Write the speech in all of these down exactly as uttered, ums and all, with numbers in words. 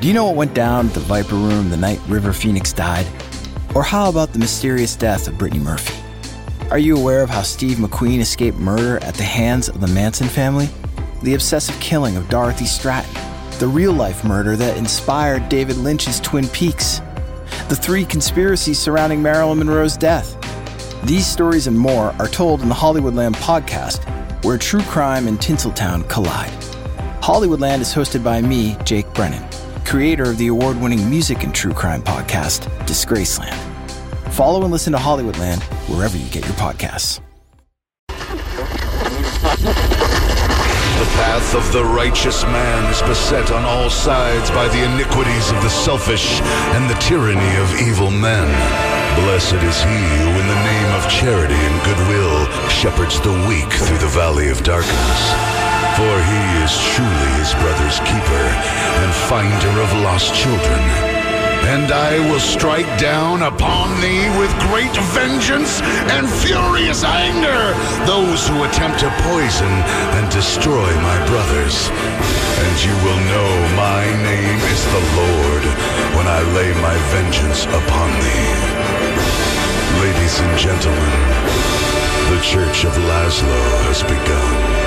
Do you know what went down at the Viper Room the night River Phoenix died? Or how about the mysterious death of Brittany Murphy? Are you aware of how Steve McQueen escaped murder at the hands of the Manson family? The obsessive killing of Dorothy Stratton? The real-life murder that inspired David Lynch's Twin Peaks? The three conspiracies surrounding Marilyn Monroe's death? These stories and more are told in the Hollywoodland podcast, where true crime and Tinseltown collide. Hollywoodland is hosted by me, Jake Brennan, creator of the award-winning music and true crime podcast, Disgraceland. Follow and listen to Hollywoodland wherever you get your podcasts. The path of the righteous man is beset on all sides by the iniquities of the selfish and the tyranny of evil men. Blessed is he who in the name of charity and goodwill shepherds the weak through the valley of darkness. For he is truly his brother's keeper and finder of lost children. And I will strike down upon thee with great vengeance and furious anger those who attempt to poison and destroy my brothers. And you will know my name is the Lord when I lay my vengeance upon thee. Ladies and gentlemen, the Church of Laszlo has begun.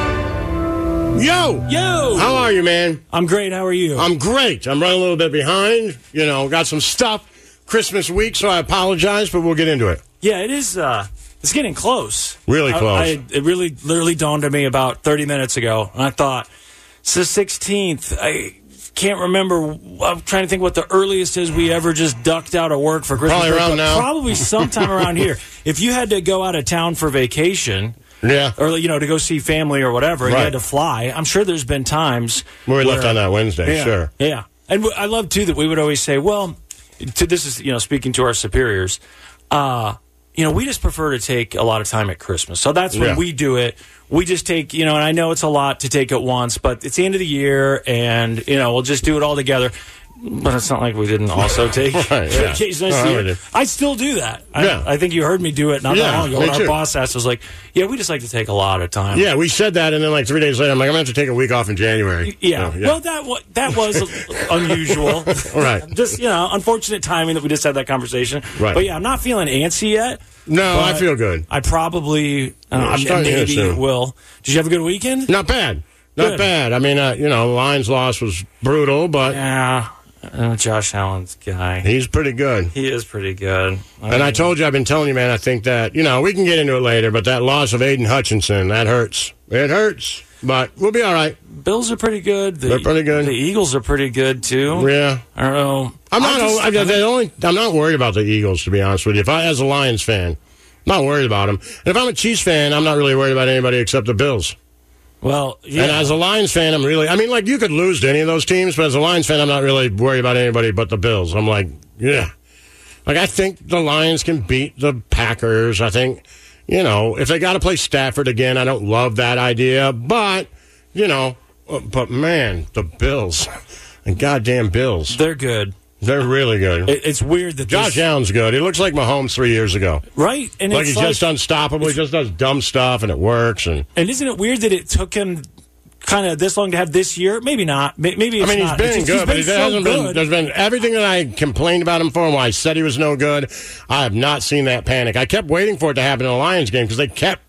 Yo! Yo! How are you, man? I'm great. How are you? I'm great. I'm running a little bit behind. You know, got some stuff Christmas week, so I apologize, but we'll get into it. Yeah, it is. Uh, it's getting close. Really close. I, I, it really, literally dawned on me about thirty minutes ago, and I thought, it's the sixteenth. I can't remember. I'm trying to think what the earliest is we ever just ducked out of work for Christmas. Probably around now. Probably sometime around here. If you had to go out of town for vacation... Yeah. Or, you know, to go see family or whatever, and right. you had to fly. I'm sure there's been times where we where, left on that Wednesday, yeah, sure. Yeah. And w- I love, too, that we would always say, well, to, this is, you know, speaking to our superiors, uh, you know, we just prefer to take a lot of time at Christmas. So that's when yeah. we do it. We just take, you know, and I know it's a lot to take at once, but it's the end of the year, and, you know, we'll just do it all together. But it's not like we didn't also take right, yeah. vacation. No, I, I still do that. I, yeah. I think you heard me do it not yeah, that long ago. When our too. boss asked us, like, yeah, we just like to take a lot of time. Yeah, we said that, and then like three days later, I'm like, I'm going to have to take a week off in January. Yeah. So, yeah. Well, that, w- that was unusual. Right. Just, you know, unfortunate timing that we just had that conversation. Right. But, yeah, I'm not feeling antsy yet. No, I feel good. I probably, I don't know, Yeah, I'm, maybe it will. Did you have a good weekend? Not bad. Not Good. bad. I mean, uh, you know, Lions loss was brutal, but... Yeah. Uh, Josh Allen's guy. He's pretty good. He is pretty good. I and mean, I told you, I've been telling you, man, I think that, you know, we can get into it later, but that loss of Aiden Hutchinson, that hurts. It hurts. But we'll be all right. Bills are pretty good. The, They're pretty good. The Eagles are pretty good, too. Yeah. I don't know. I'm not, I just, I, I, the only, I'm not worried about the Eagles, to be honest with you. If I, as a Lions fan, I'm not worried about them. And if I'm a Chiefs fan, I'm not really worried about anybody except the Bills. Well, yeah. And as a Lions fan, I'm really, I mean, like, you could lose to any of those teams, but as a Lions fan, I'm not really worried about anybody but the Bills. I'm like, yeah. Like, I think the Lions can beat the Packers. I think, you know, if they got to play Stafford again, I don't love that idea, but, you know, but man, the Bills, the goddamn Bills. They're good. They're really good. It, it's weird that Josh this, Allen's good. He looks like Mahomes three years ago. Right? And like it's he's like, just unstoppable. He just does dumb stuff, and it works. And and isn't it weird that it took him kind of this long to have this year? Maybe not. Maybe it's I mean, not. he's been it's just, good, he's but been he so hasn't good. been. There's been everything that I complained about him for, and why I said he was no good. I have not seen that panic. I kept waiting for it to happen in the Lions game because they kept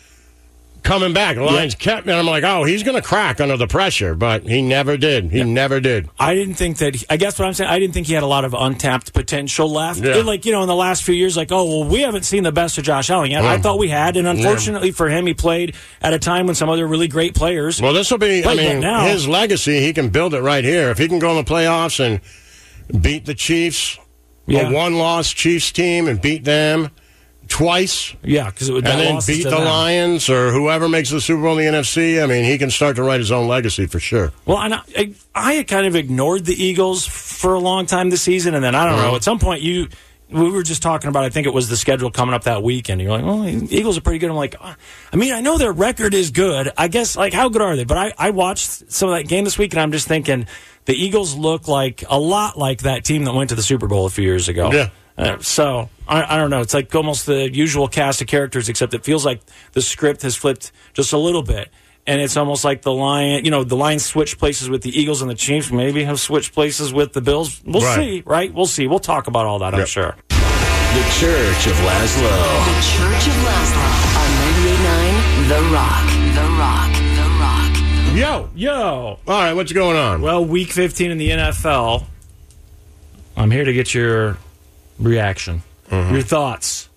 coming back. The Lions yeah. kept, and I'm like, oh, he's going to crack under the pressure, but he never did. He yeah. never did. I didn't think that. He, I guess what I'm saying, I didn't think he had a lot of untapped potential left. Yeah. And like, you know, in the last few years, like, oh, well, we haven't seen the best of Josh Allen yet. Mm. I thought we had, and unfortunately yeah. for him, he played at a time when some other really great players. Well, this will be. I mean, now, his legacy. He can build it right here if he can go in the playoffs and beat the Chiefs, yeah. a one-loss Chiefs team, and beat them twice. Yeah, because it would and then beat the them. Lions or whoever makes the Super Bowl in the N F C. I mean, he can start to write his own legacy for sure. Well, and I, I, I had kind of ignored the Eagles for a long time this season, and then I don't uh-huh. know. At some point, you we were just talking about. I think it was the schedule coming up that weekend. You're like, well, the Eagles are pretty good. I'm like, oh. I mean, I know their record is good. I guess, like, how good are they? But I, I watched some of that game this week, and I'm just thinking the Eagles look like a lot like that team that went to the Super Bowl a few years ago. Yeah. Uh, so, I, I don't know. It's like almost the usual cast of characters, except it feels like the script has flipped just a little bit. and it's almost like the Lion, you know, the Lions switched places with the Eagles and the Chiefs. Maybe have switched places with the Bills. We'll Right. see, right? We'll see. We'll talk about all that, I'm Yep. sure. The Church of Laszlo. The Church of Laszlo on ninety-eight point nine The Rock. The Rock. The Rock. Yo. Yo. All right, what's going on? Well, week fifteen in the N F L. I'm here to get your reaction, Mm-hmm. your thoughts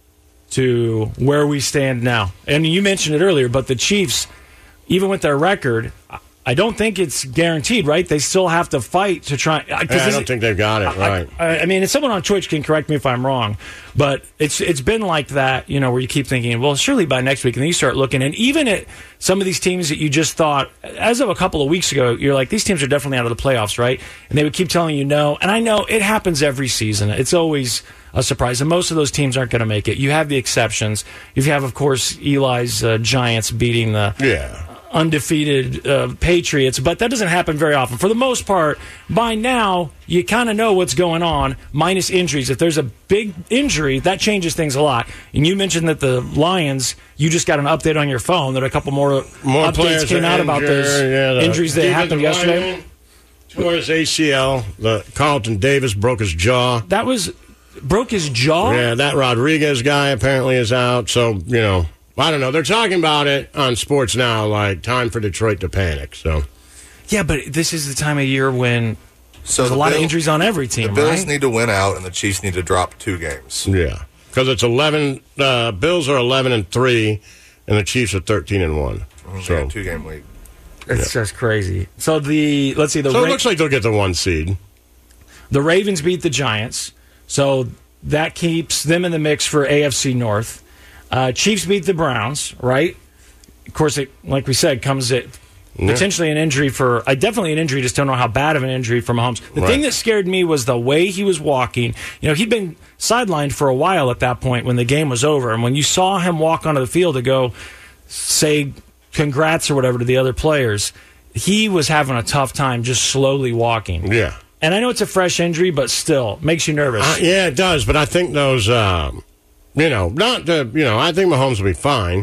to where we stand now. And you mentioned it earlier, but the Chiefs, even with their record, I don't think it's guaranteed, right? They still have to fight to try. Yeah, I don't think they've got it right. I, I mean, and someone on Twitch can correct me if I'm wrong, but it's it's been like that, you know, where you keep thinking, well, surely by next week, and then you start looking, and even at some of these teams that you just thought, as of a couple of weeks ago, you're like, these teams are definitely out of the playoffs, right? And they would keep telling you no, and I know it happens every season. It's always a surprise, and most of those teams aren't going to make it. You have the exceptions. You have, of course, Eli's uh, Giants beating the Yeah. undefeated uh, Patriots, but that doesn't happen very often. For the most part, by now, you kind of know what's going on, minus injuries. If there's a big injury, that changes things a lot. And you mentioned that the Lions, you just got an update on your phone that a couple more, More updates players came are out about injured. those Yeah, the injuries that defensive happened yesterday. lineman tore his A C L. The Carlton Davis broke his jaw. That was broke his jaw. Yeah, that Rodriguez guy apparently is out. So, you know, I don't know. They're talking about it on Sports Now, like time for Detroit to panic. So, Yeah, but this is the time of year when So there's a the lot of Bill- injuries on every team, The Bills right? need to win out, and the Chiefs need to drop two games. yeah. Because it's eleven, uh, Bills are eleven and three, and the Chiefs are thirteen and one. So So, two game lead. It's just crazy. So the let's see the so it Ra- looks like they'll get the one seed. The Ravens beat the Giants, so that keeps them in the mix for A F C North. Uh, Chiefs beat the Browns, right? Of course, it, like we said, comes at potentially an injury for, uh, definitely an injury, just don't know how bad of an injury for Mahomes. The Right. thing that scared me was the way he was walking. You know, he'd been sidelined for a while at that point when the game was over, and when you saw him walk onto the field to go say congrats or whatever to the other players, he was having a tough time just slowly walking. Yeah. And I know it's a fresh injury, but still makes you nervous. Uh, yeah, it does. But I think those, um, you know, not the, you know, I think Mahomes will be fine.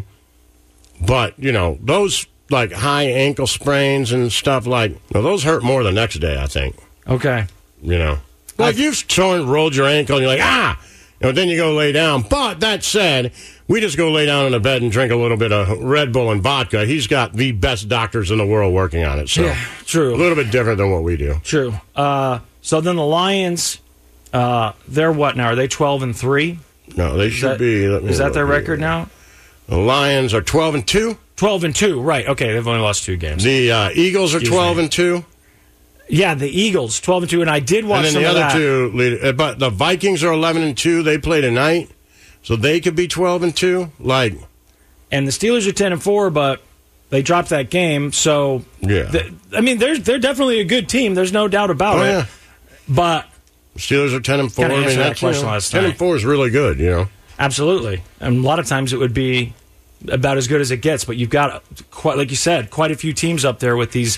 But, you know, those like high ankle sprains and stuff like, you know, those hurt more the next day, I think. Okay. You know, like you've torn, rolled your ankle and you're like, ah, you know, then you go lay down. But that said, we just go lay down in the bed and drink a little bit of Red Bull and vodka. He's got the best doctors in the world working on it. So Yeah, true. a little bit different than what we do. True. Uh, so then the Lions, uh, they're what now? Are they twelve and three? No, they Is should that, be. let me is that look their here. record now? The Lions are twelve and two. Twelve and two. Right. Okay. They've only lost two games. The uh, Eagles are Excuse twelve me. and two. yeah, the Eagles twelve and two, and I did watch And then some the of other that. two lead, uh, but the Vikings are eleven and two. They play tonight, so they could be twelve and two. Like, And the Steelers are ten and four, but they dropped that game. So yeah, th- I mean, they're they're definitely a good team. There's no doubt about oh it. yeah. But Steelers are ten and four. Kinda I mean, answered that that's, you question know, last ten night. and four is really good. You know, absolutely, and a lot of times it would be about as good as it gets. But you've got quite, like you said, quite a few teams up there with these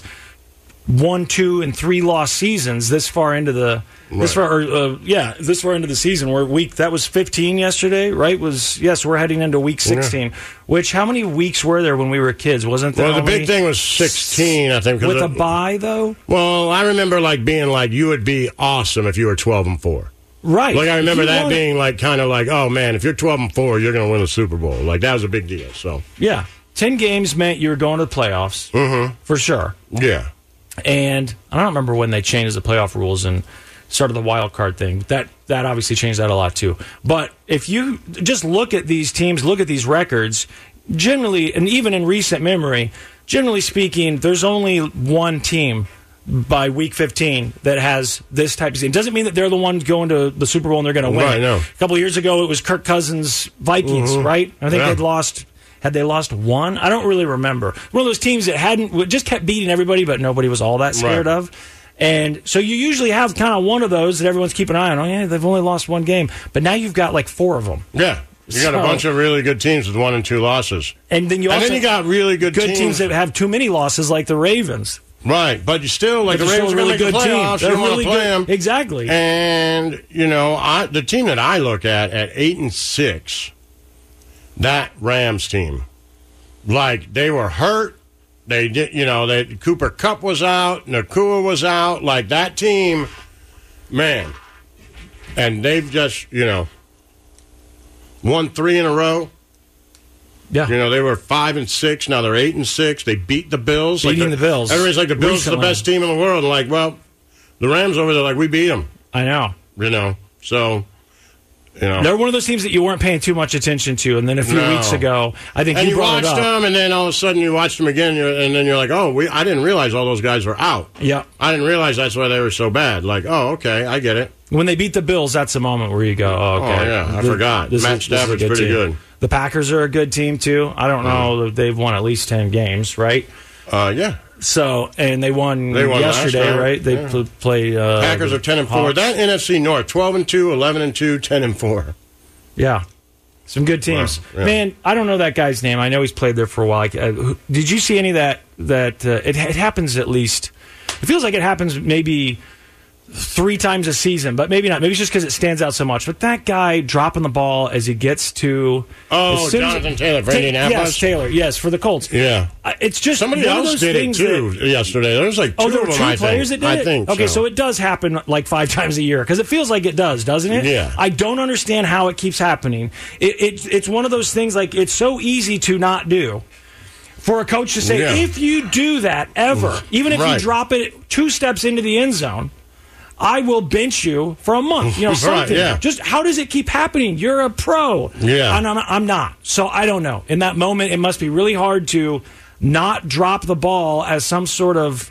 one, two, and three loss seasons this far into the this Right. far, or, uh, yeah, this far into the season. We're week that was fifteen yesterday, right? Was yes, we're heading into week sixteen. Which how many weeks were there when we were kids? Wasn't there? well, the only big thing was sixteen. I think 'cause with it- a bye though, Well, I remember like being like, you would be awesome if you were twelve and four. right? Like I remember You that won it. being like kind of like, oh man, if you're twelve and four, you're going to win the Super Bowl. Like that was a big deal. So yeah, ten games meant you were going to the playoffs Mm-hmm. for sure. yeah, And I don't remember when they changed the playoff rules and started the wild card thing. That that obviously changed that a lot too. But if you just look at these teams, look at these records, generally, and even in recent memory, generally speaking, there's only one team by week fifteen that has this type of team. Doesn't mean that they're the ones going to the Super Bowl and they're going to win. Right, no. A couple of years ago, it was Kirk Cousins' Vikings, right? I think Yeah. they'd lost. Had they lost one? I don't really remember. One of those teams that hadn't just kept beating everybody, but nobody was all that scared Right. of. And so you usually have kind of one of those that everyone's keeping an eye on. Oh yeah, they've only lost one game, but now you've got like four of them, yeah. You got a So- bunch of really good teams with one and two losses, and then you and also then you got really good, good teams that have too many losses, like the Ravens. right. But you still like But the they're Ravens still are a going to really make the good team. playoffs. They're You want really to play good. them Exactly. And you know, I the team that I look at at eight and six, that Rams team, like they were hurt, They did, you know, they, Cooper Kupp was out, Nakua was out. Like, that team, man. And they've just, you know, won three in a row. Yeah. You know, they were five and six. Now they're eight and six. They beat the Bills. Beating like the Bills. Everybody's like, the Bills recently. are the best team in the world. And like, well, the Rams over there, like, we beat them. I know. You know, so... You know. They're one of those teams that you weren't paying too much attention to, and then a few No. weeks ago, I think and you you brought watched it up. them, and then all of a sudden you watched them again, and, you're, and then you're like, oh, we, I didn't realize all those guys were out. Yeah. I didn't realize that's why they were so bad. Like, oh, okay, I get it. When they beat the Bills, that's the moment where you go, oh, okay. Oh, yeah, I The- forgot. this Matt is- this is a Stafford's pretty team. good. The Packers are a good team, too. I don't know that they've won at least ten games, right? Uh, yeah. So, and they won, They won last yesterday, time. right? They Yeah. pl- play. Uh, Packers are ten and four. Hawks. That N F C North, twelve and two, eleven and two, ten and four. Yeah. Some good teams. Wow, yeah. Man, I don't know that guy's name. I know he's played there for a while. Like, uh, who- did you see any of that? That uh, it, it happens at least. It feels like it happens maybe three times a season, but maybe not. Maybe it's just because it stands out so much. But that guy dropping the ball as he gets to. Oh, as soon as- Jonathan Taylor for Ta- Indianapolis? Yes, Taylor. Yes, for the Colts. Yeah. Uh, It's just Somebody one of else those did it, things too, that- yesterday. There was like two Oh, there were of them, two I players think. that did I it? think Okay, so. so it does happen like five times a year because it feels like it does, doesn't it? Yeah. I don't understand how it keeps happening. It, it, it's one of those things like it's so easy to not do. For a coach to say, Yeah. if you do that ever, even if you Right. drop it two steps into the end zone, I will bench you for a month. You know, Right, something. yeah. Just how does it keep happening? You're a pro. Yeah. And I'm, I'm not. So I don't know. In that moment, it must be really hard to not drop the ball as some sort of,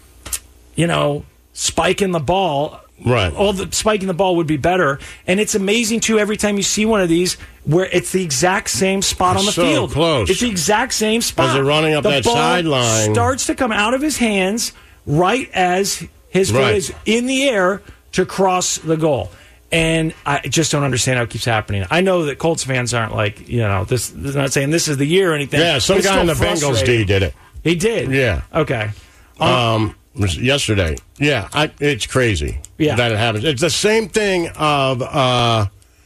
you know, spike in the ball. Right. All the spiking the ball would be better. And it's amazing, too, every time you see one of these where it's the exact same spot on the So field. close. It's the exact same spot. As they're running up the that ball sideline. starts to come out of his hands right as his foot Right. is in the air to cross the goal. And I just don't understand how it keeps happening. I know that Colts fans aren't like, you know, this, this is not saying this is the year or anything. Yeah, some It's guy in still the Bengals frustrating. D did it. He did? Yeah. Okay. Um, it was yesterday. Yeah, I, it's crazy Yeah. that it happens. It's the same thing of, uh,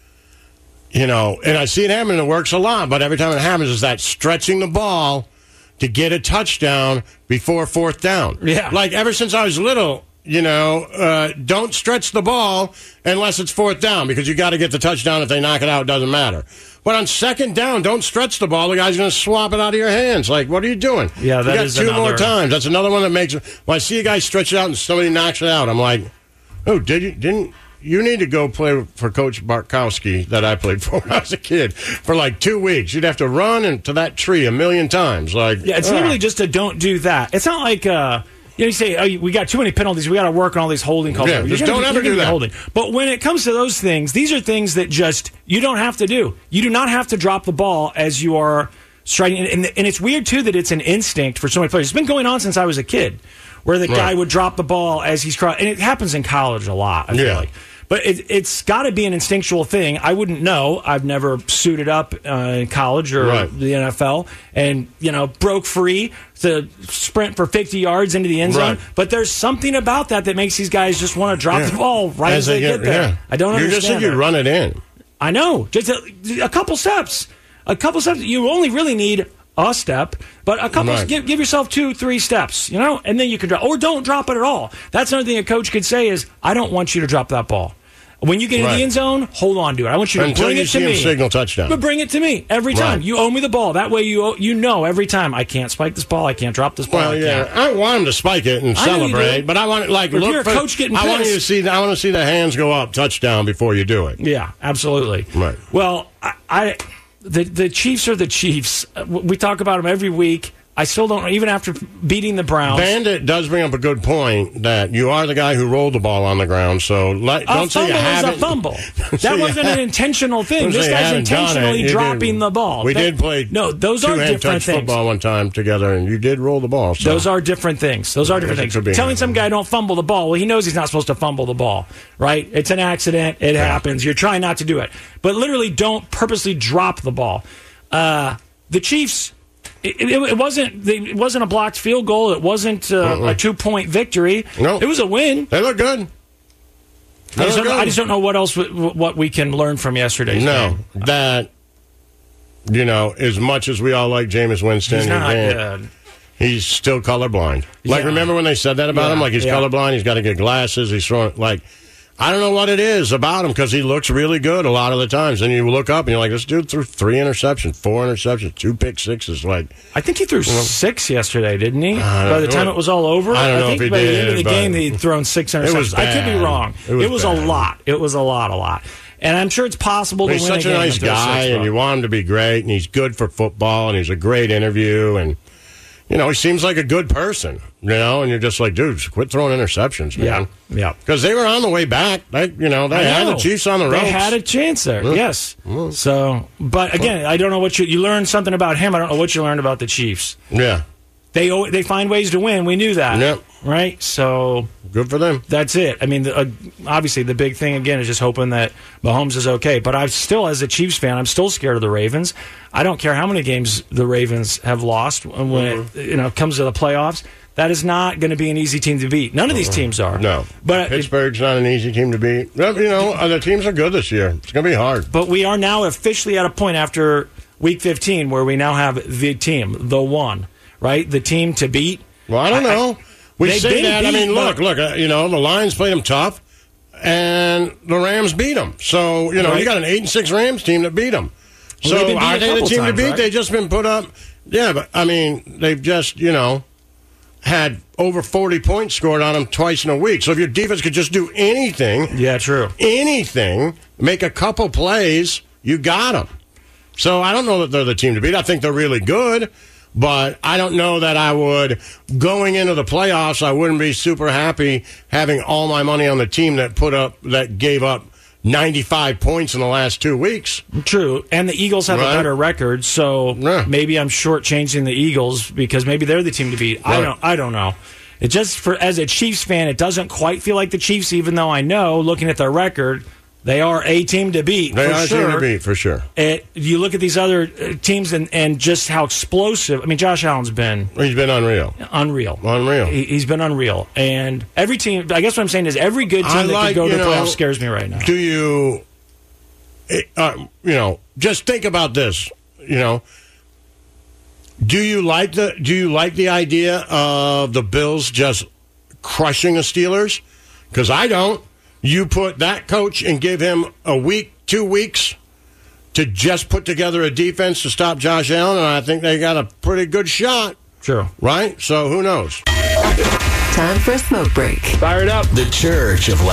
you know, and I see it happen and it works a lot, but every time it happens is that stretching the ball to get a touchdown before fourth down. Yeah. Like ever since I was little, you know, uh, don't stretch the ball unless it's fourth down because you got to get the touchdown. If they knock it out, it doesn't matter. But on second down, don't stretch the ball. The guy's going to swap it out of your hands. Like, what are you doing? Yeah, that you got is two more another- times. That's another one that makes it. When I see a guy stretch it out and somebody knocks it out, I'm like, oh, did you? Didn't you need to go play for Coach Bartkowski that I played for when I was a kid for like two weeks? You'd have to run into that tree a million times. Like, Yeah, it's ah. literally just a don't do that. It's not like uh, you know, you say, oh, we got too many penalties. We got to work on all these holding calls. Yeah, You're just gonna don't be- ever you're gonna do be that. Holding. But when it comes to those things, these are things that just you don't have to do. You do not have to drop the ball as you are striking. And, and it's weird too that it's an instinct for so many players. It's been going on since I was a kid, where the Right. guy would drop the ball as he's crossing. And it happens in college a lot. I feel Yeah. like. But it, it's got to be an instinctual thing. I wouldn't know. I've never suited up uh, in college or Right. the N F L and, you know, broke free to sprint for fifty yards into the end zone. Right. But there's something about that that makes these guys just want to drop Yeah. the ball right as, they get, there. yeah. I don't You understand just said that. you run it in. I know. Just a, a couple steps. A couple steps. You only really need a step, but a couple. Right. Give, give yourself two, three steps, you know, and then you can drop. Or don't drop it at all. That's another thing a coach could say is, I don't want you to drop that ball. When you get in Right. the end zone, hold on to it. I want you to Until bring you it to see him me. signal touchdown. But bring it to me every time. Right. You owe me the ball. That way you you know every time I can't spike this ball. I can't drop this ball. Well, I yeah, can't. I want him to spike it and I know you celebrate, do. but I want it like If look you're a for, coach getting I want you to pissed- see. I want to see the hands go up, touchdown before you do it. Yeah, absolutely. Right. Well, I, I the the Chiefs are the Chiefs. Uh, We talk about them every week. I still don't, even after beating the Browns. Bandit does bring up a good point that you are the guy who rolled the ball on the ground. So let, A don't say you fumble is a haven't. fumble. Don't say That you wasn't an haven't- intentional thing. don't This say you guy's haven't done it. intentionally You dropping did- the ball. We That- did play. No, those are two-hand different touch things. football one time together, and you did roll the ball. So. Those are different things. Those are different Yes, it could be. things. Telling some guy don't fumble the ball, well, he knows he's not supposed to fumble the ball, right? It's an accident. It happens. You're trying not to do it. But literally don't purposely drop the ball. Uh, the Chiefs, it, it, it wasn't it wasn't a blocked field goal. It wasn't uh, Uh-uh. a two-point victory. No. It was a win. They look good. They I just, look don't, I good. just don't know what else w- what we can learn from yesterday's No, game. that you know, as much as we all like Jameis Winston, He's not he can't- good. he's still colorblind. Like, Yeah. remember when they said that about Yeah, him? Like, he's yeah. colorblind, he's got to get glasses, he's throwing, like, I don't know what it is about him because he looks really good a lot of the times. And you look up and you're like, this dude threw three interceptions, four interceptions, two pick sixes. Like, I think he threw six yesterday, didn't he? I By the don't time know. it was all over, I don't know think if he by the did, end of the but game he'd thrown six interceptions. was I could be bad. wrong. It was a bad. lot. It was a lot, a lot. And I'm sure it's possible to he's win such a a game nice and throw guy, six, and though. you want him to be great, and he's good for football, and he's a great interview, and, you know, he seems like a good person, you know, and you're just like, dude, just quit throwing interceptions, man. Yeah, yeah. Because they were on the way back. They, you know, they I had know. the Chiefs on the ropes. They had a chance there, yes. So, but again, I don't know what you you learned something about him. I don't know what you learned about the Chiefs. Yeah, They al- they find ways to win. We knew that, Yep. right? So good for them. that's it. I mean, the, uh, obviously, the big thing again is just hoping that Mahomes is okay. But I still, as a Chiefs fan, I'm still scared of the Ravens. I don't care how many games the Ravens have lost when Mm-hmm. it you know comes to the playoffs. That is not going to be an easy team to beat. None of these teams are. No, but it, Pittsburgh's not an easy team to beat. Well, you know, uh, the teams are good this year. It's going to be hard. but we are now officially at a point after Week fifteen where we now have the team, the one, right, the team to beat. Well, I don't I- know. We they've say been that. I beat, mean, look, but- look. Uh, you know, the Lions played them tough, and the Rams beat them. So you know, Right. you got an eight and six Rams team that beat them. Well, they've So been beat are a they the couple team times, to beat? right? They've just been put up. Yeah, but I mean, they've just you know had over forty points scored on them twice in a week. So if your defense could just do anything, Yeah, true. anything, make a couple plays, you got them. So I don't know that they're the team to beat. I think they're really good, but I don't know that I would, going into the playoffs, I wouldn't be super happy having all my money on the team that put up, that gave up ninety-five points in the last two weeks. True, and the Eagles have Right. a better record, so Yeah. maybe I'm shortchanging the Eagles because maybe they're the team to beat. I Right. don't. I don't know. It just for as a Chiefs fan, it doesn't quite feel like the Chiefs, even though I know, looking at their record, they are a team to beat. They for are a sure. team to beat, for sure. It, you look at these other uh, teams and, and just how explosive. I mean, Josh Allen's been He's been unreal. unreal. Unreal. He, he's been unreal, and every team. I guess what I'm saying is every good team I that like, could go to you the know, playoffs scares me right now. Do you, uh, you know, just think about this, you know. Do you like the Do you like the idea of the Bills just crushing the Steelers? Because I don't. You put that coach and give him a week, two weeks to just put together a defense to stop Josh Allen, and I think they got a pretty good shot, True. right? So who knows? Time for a smoke break. Fire it up. The Church of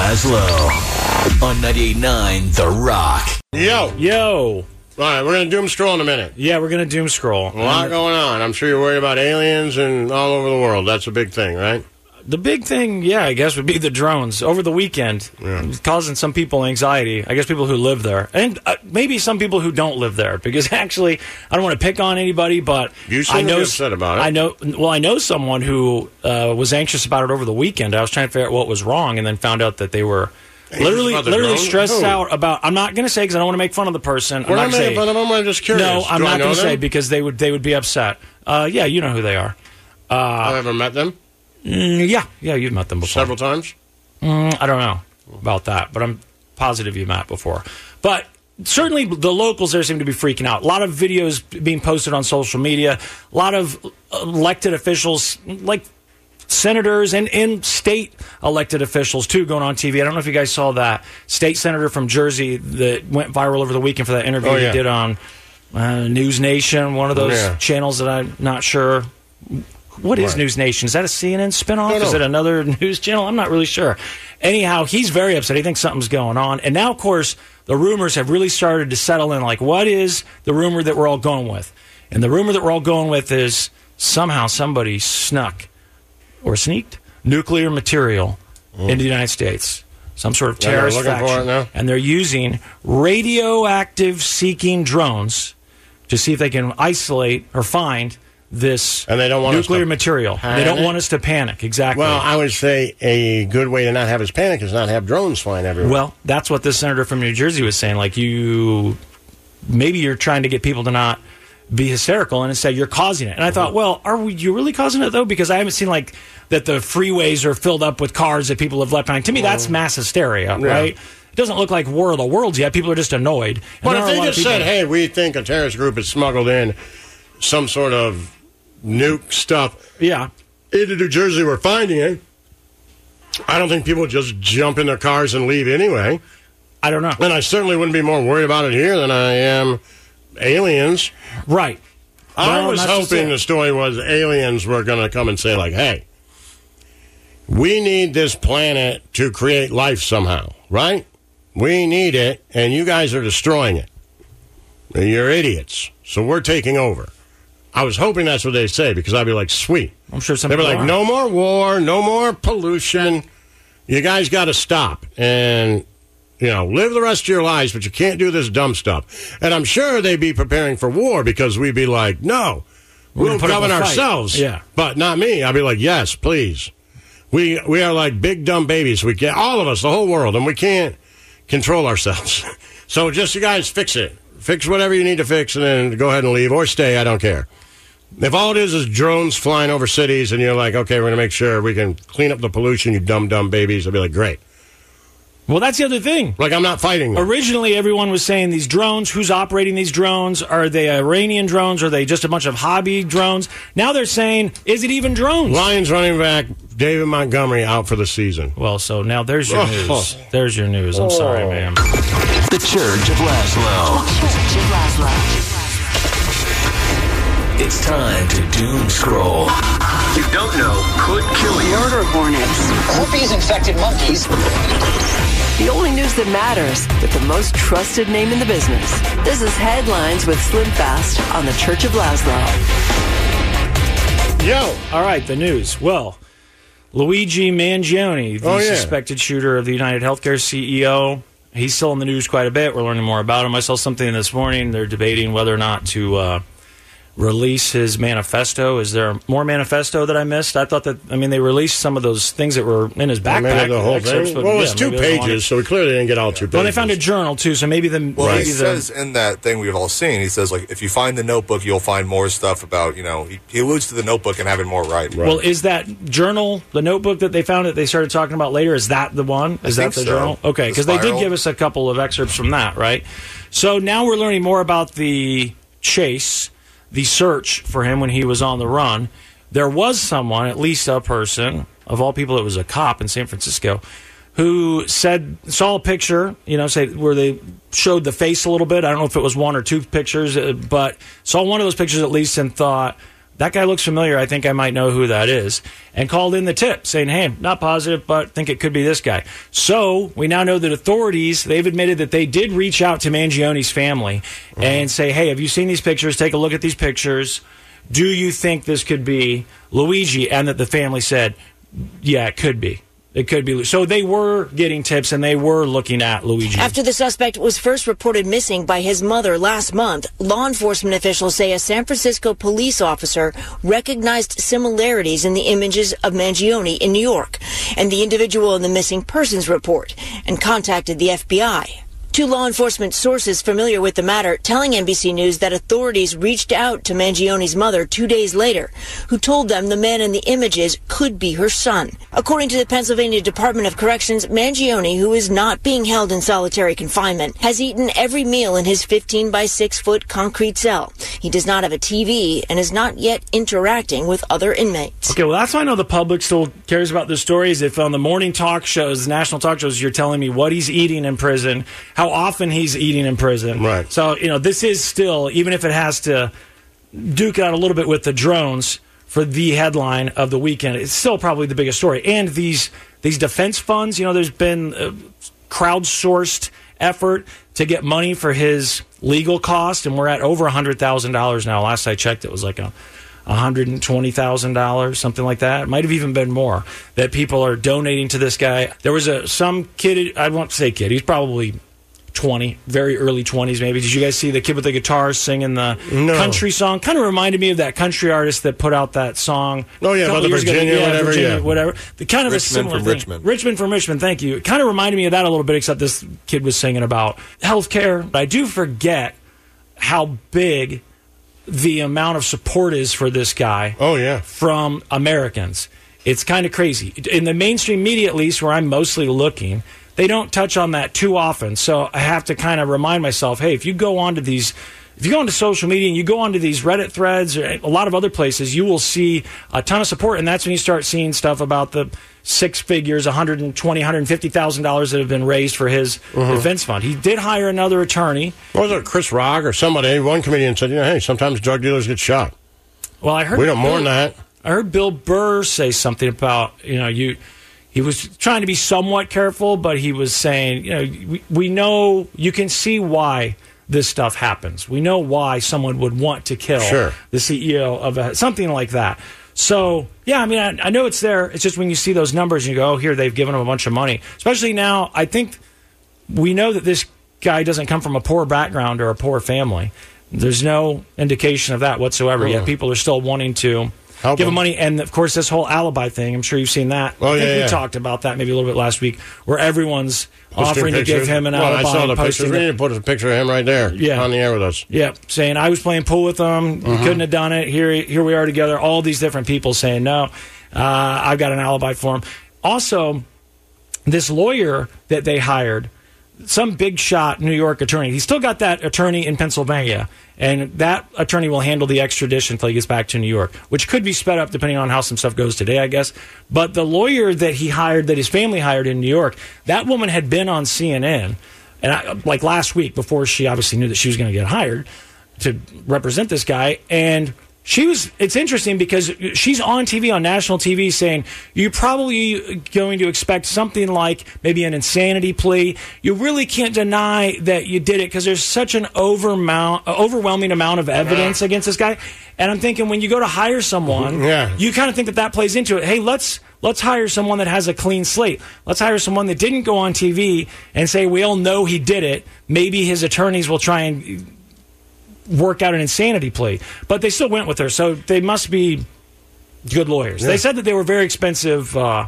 Laszlo on ninety-eight point nine The Rock. Yo, Yo. all right, we're gonna doom scroll in a minute. Yeah, we're gonna doom scroll. A lot going on. I'm sure you're worried about aliens and all over the world. That's a big thing, right? The big thing, yeah, I guess, would be the drones over the weekend, Yeah. causing some people anxiety. I guess people who live there, and uh, maybe some people who don't live there. Because actually, I don't want to pick on anybody, but You seem I to know be upset about it. I know. Well, I know someone who uh, was anxious about it over the weekend. I was trying to figure out what was wrong, and then found out that they were literally, about the literally drone? stressed Who? out about. I'm not going to say because I don't want to make fun of the person. I'm We're not not gonna making say, fun of them. I'm just curious. No, I'm Do I not know going to say them? because they would they would be upset. Uh, yeah, you know who they are. I've ever met them Mm, yeah, yeah, you've met them before. several times. Mm, I don't know about that, but I'm positive you met before. But certainly the locals there seem to be freaking out. A lot of videos being posted on social media. A lot of elected officials, like senators and, and state elected officials, too, going on T V. I don't know if you guys saw that. State senator from Jersey that went viral over the weekend for that interview Oh, he yeah. did on uh, News Nation, one of those Yeah. channels that I'm not sure. What is Right. News Nation? Is that a C N N spinoff? No, no. Is it another news channel? I'm not really sure. Anyhow, he's very upset. He thinks something's going on. And now, of course, the rumors have really started to settle in. Like, what is the rumor that we're all going with? And the rumor that we're all going with is somehow somebody snuck or sneaked nuclear material into the United States. Some sort of Yeah, they're terrorist looking for faction. it now? And they're using radioactive seeking drones to see if they can isolate or find this And they don't want us nuclear to material. They don't panic? want us to panic. Exactly. Well, I would say a good way to not have us panic is not have drones flying everywhere. Well, that's what this senator from New Jersey was saying. Like, you, maybe you're trying to get people to not be hysterical, and instead you're causing it. And I thought, well, are we, you really causing it, though? Because I haven't seen, like, that the freeways are filled up with cars that people have left behind. To me, that's mass hysteria, right? It doesn't look like War of the Worlds yet. People are just annoyed. And But there if are a they lot of just people- said, hey, we think a terrorist group has smuggled in some sort of nuke stuff Yeah. into New Jersey were finding it, I don't think people would just jump in their cars and leave anyway. I don't know. And I certainly wouldn't be more worried about it here than I am aliens. Right. I Well, was that's just hoping it. the story was aliens were going to come and say, like, hey, we need this planet to create life somehow, right? We need it, and you guys are destroying it. You're idiots, so we're taking over. I was hoping that's what they'd say, because I'd be like, sweet. I'm sure some They were people like, are. no more war, no more pollution. You guys got to stop and, you know, live the rest of your lives, but you can't do this dumb stuff. And I'm sure they'd be preparing for war, because we'd be like, no, We're we'll gonna put up govern a fight. ourselves. Yeah. But not me. I'd be like, yes, please. We we are like big dumb babies. We get all of us, the whole world, and we can't control ourselves. So just you guys fix it. Fix whatever you need to fix, and then go ahead and leave or stay. I don't care. If all it is is drones flying over cities, and you're like, okay, we're going to make sure we can clean up the pollution, you dumb, dumb babies, I'd be like, great. Well, that's the other thing. Like, I'm not fighting them. Originally, everyone was saying these drones, who's operating these drones? Are they Iranian drones? Are they just a bunch of hobby drones? Now they're saying, is it even drones? Lions running back David Montgomery out for the season. Well, so now there's your Oh. news. There's your news. I'm sorry, man. The Church of Laszlo. Church of Laszlo. It's time to doom scroll. You don't know could kill you. Murder hornets. Herpes infected monkeys. The only news that matters with the most trusted name in the business. This is Headlines with Slim Fast on the Church of Laszlo. Yo! All right, the news. Well, Luigi Mangione, the Oh, yeah. suspected shooter of the United Healthcare C E O, he's still in the news quite a bit. We're learning more about him. I saw something this morning. They're debating whether or not to uh, release his manifesto. Is there more manifesto that I missed? I thought that, I mean, they released some of those things that were in his I backpack. mean, the whole excerpts, thing. but, Well, yeah, it's two maybe they don't want pages, it. so we clearly didn't get all two pages. Well, they found a journal, too, so maybe the... Well, maybe he the, says in that thing we've all seen, he says, like, if you find the notebook, you'll find more stuff about, you know, he, he alludes to the notebook and having more right. Well, is that journal, the notebook that they found that they started talking about later, is that the one? Is I that think the so. journal? Okay, The because they did spiral. give us a couple of excerpts from that, right? So now we're learning more about the chase, the search for him when he was on the run. There was someone, at least a person, of all people, it was a cop in San Francisco, who said, saw a picture, you know, say where they showed the face a little bit. I don't know if it was one or two pictures, uh, but saw one of those pictures at least and thought, that guy looks familiar. I think I might know who that is. And called in the tip saying, hey, not positive, but think it could be this guy. So we now know that authorities, they've admitted that they did reach out to Mangione's family and say, hey, have you seen these pictures? Take a look at these pictures. Do you think this could be Luigi? And that the family said, yeah, it could be. It could be. So they were getting tips and they were looking at Luigi. After the suspect was first reported missing by his mother last month, law enforcement officials say a San Francisco police officer recognized similarities in the images of Mangione in New York and the individual in the missing persons report and contacted the F B I. Two law enforcement sources familiar with the matter telling N B C News that authorities reached out to Mangione's mother two days later, who told them the man in the images could be her son. According to the Pennsylvania Department of Corrections, Mangione, who is not being held in solitary confinement, has eaten every meal in his fifteen by six foot concrete cell. He does not have a T V and is not yet interacting with other inmates. Okay, well, that's why I know the public still cares about this story, is if on the morning talk shows, national talk shows, you're telling me what he's eating in prison, how often he's eating in prison. Right. So, you know, this is still, even if it has to duke out a little bit with the drones for the headline of the weekend, it's still probably the biggest story. And these these defense funds, you know, there's been a crowdsourced effort to get money for his legal cost, and we're at over one hundred thousand dollars now. Last I checked, it was like a one hundred twenty thousand dollars, something like that. It might have even been more, that people are donating to this guy. There was a some kid, I won't say kid, he's probably twenty, very early twenties maybe. Did you guys see the kid with the guitar singing the No. country song? Kind of reminded me of that country artist that put out that song. Oh, yeah, a couple about the years ago. Virginia, yeah, whatever, Virginia, yeah. whatever. The kind of a Richmond similar from thing. Richmond. Richmond from Richmond, thank you. It kind of reminded me of that a little bit, except this kid was singing about healthcare. I do forget how big the amount of support is for this guy. Oh, yeah. From Americans. It's kind of crazy. In the mainstream media, at least, where I'm mostly looking, they don't touch on that too often. So I have to kind of remind myself, hey, if you go onto these if you go onto social media and you go onto these Reddit threads or a lot of other places, you will see a ton of support, and that's when you start seeing stuff about the six figures, one hundred twenty thousand dollars, one hundred fifty thousand dollars that have been raised for his mm-hmm. defense fund. He did hire another attorney. What was it, Chris Rock or somebody? One comedian said, you know, hey, sometimes drug dealers get shot. Well, I heard we don't mourn that. I heard Bill Burr say something about, you know, you. He was trying to be somewhat careful, but he was saying, you know, we, we know, you can see why this stuff happens. We know why someone would want to kill sure. the C E O of a, something like that. So, yeah, I mean, I, I know it's there. It's just when you see those numbers and you go, oh, here, they've given him a bunch of money. Especially now, I think we know that this guy doesn't come from a poor background or a poor family. There's no indication of that whatsoever mm. yet. People are still wanting to Help give him him money. And, of course, this whole alibi thing, I'm sure you've seen that. Oh, I think yeah, we yeah. talked about that maybe a little bit last week, where everyone's Posting offering pictures. to give him an well, alibi. I saw the and pictures. posting We it. need to put a picture of him right there Yeah. on the air with us. Yeah, saying, I was playing pool with him. Mm-hmm. You couldn't have done it. Here, here we are together. All these different people saying, no, uh, I've got an alibi for him. Also, this lawyer that they hired, some big shot New York attorney, he's still got that attorney in Pennsylvania, and that attorney will handle the extradition until he gets back to New York, which could be sped up depending on how some stuff goes today, I guess. But the lawyer that he hired, that his family hired in New York, that woman had been on C N N, and I, like last week, before she obviously knew that she was going to get hired to represent this guy, and she was, it's interesting because she's on T V, on national T V, saying you're probably going to expect something like maybe an insanity plea. You really can't deny that you did it because there's such an overmount, overwhelming amount of evidence against this guy. And I'm thinking when you go to hire someone, yeah. you kind of think that that plays into it. Hey, let's let's hire someone that has a clean slate. Let's hire someone that didn't go on T V and say, we all know he did it. Maybe his attorneys will try and work out an insanity plea, but they still went with her, so they must be good lawyers. Yeah. They said that they were very expensive, uh,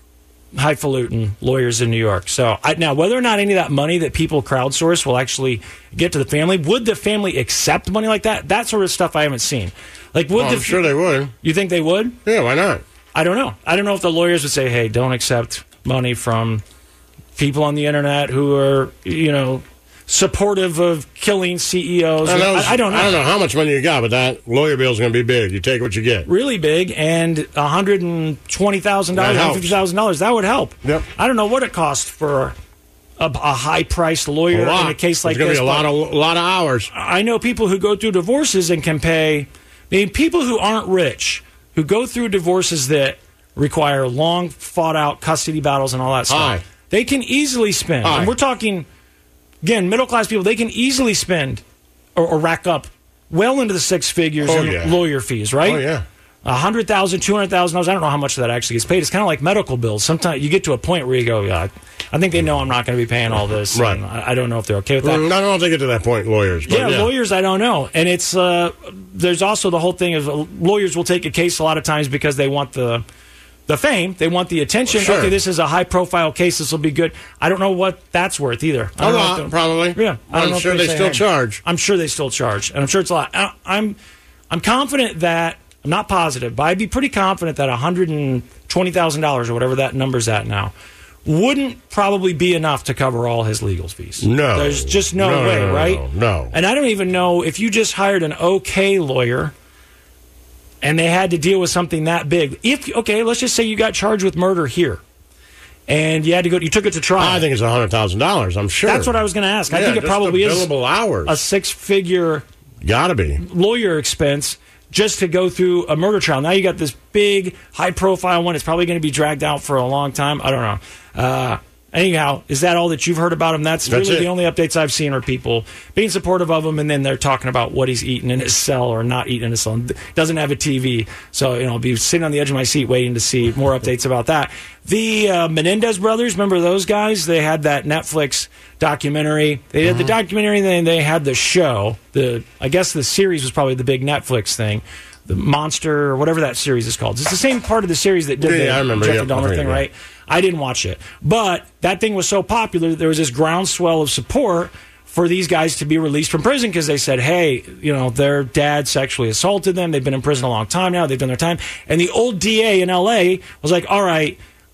highfalutin lawyers in New York. So I, now, whether or not any of that money that people crowdsource will actually get to the family, would the family accept money like that? That sort of stuff I haven't seen. Like, would well, the, I'm sure they would. You think they would? Yeah, why not? I don't know. I don't know if the lawyers would say, "Hey, don't accept money from people on the internet who are, you know, supportive of killing C E Os." I, know, I, I don't know. I don't know how much money you got, but that lawyer bill is going to be big. You take what you get. Really big, and one hundred twenty thousand dollars, one hundred fifty thousand dollars. That would help. Yep. I don't know what it costs for a, a high-priced lawyer a in a case like it's this. It's going to be a lot of, a lot of hours. I know people who go through divorces and can pay. I mean, people who aren't rich, who go through divorces that require long, fought-out custody battles and all that stuff, High. they can easily spend, High. and we're talking, again, middle-class people, they can easily spend or, or rack up well into the six figures Oh, in yeah. lawyer fees, right? Oh, yeah. one hundred thousand dollars, two hundred thousand dollars. I don't know how much of that actually gets paid. It's kind of like medical bills. Sometimes you get to a point where you go, yeah, I think they know I'm not going to be paying all this. Right. And I I don't know if they're okay with that. Mm, I don't know if they get to that point, lawyers. But Yeah, yeah, lawyers, I don't know. And it's uh, there's also the whole thing of uh, lawyers will take a case a lot of times because they want the the fame, they want the attention. Sure. Okay, this is a high profile case. This will be good. I don't know what that's worth either. I A don't know lot, if the- probably. Yeah, I don't I'm know if sure they say, still hey, charge. I'm sure they still charge, and I'm sure it's a lot. I- I'm I'm confident that I'm not positive, but I'd be pretty confident that one hundred twenty thousand dollars or whatever that number's at now wouldn't probably be enough to cover all his legal fees. No. There's just no, No, no, way, no, no, right? no. And I don't even know if you just hired an okay lawyer and they had to deal with something that big. If okay, let's just say you got charged with murder here, and you had to go, you took it to trial. I think it's one hundred thousand dollars. I'm sure. That's what I was going to ask. I Yeah, think it just probably the is billable hours. a six-figure Gotta be. lawyer expense just to go through a murder trial. Now you got this big, high-profile one. It's probably going to be dragged out for a long time. I don't know. Uh, anyhow, is that all that you've heard about him? That's, That's really it. the only updates I've seen are people being supportive of him, and then they're talking about what he's eating in his cell or not eating in his cell. And doesn't have a T V, so you know, I'll be sitting on the edge of my seat waiting to see more updates about that. The uh, Menendez brothers, remember those guys? They had that Netflix documentary. They did the documentary, and then they had the show. The I guess the series was probably the big Netflix thing. The Monster, or whatever that series is called. It's the same part of the series that did Yeah, the yeah, I remember. Jeffrey Yep, Dahmer I thing, remember. right? I didn't watch it. But that thing was so popular, there was this groundswell of support for these guys to be released from prison because they said, hey, you know, their dad sexually assaulted them. They've been in prison a long time now. They've done their time. And the old D A in L A was like, all right,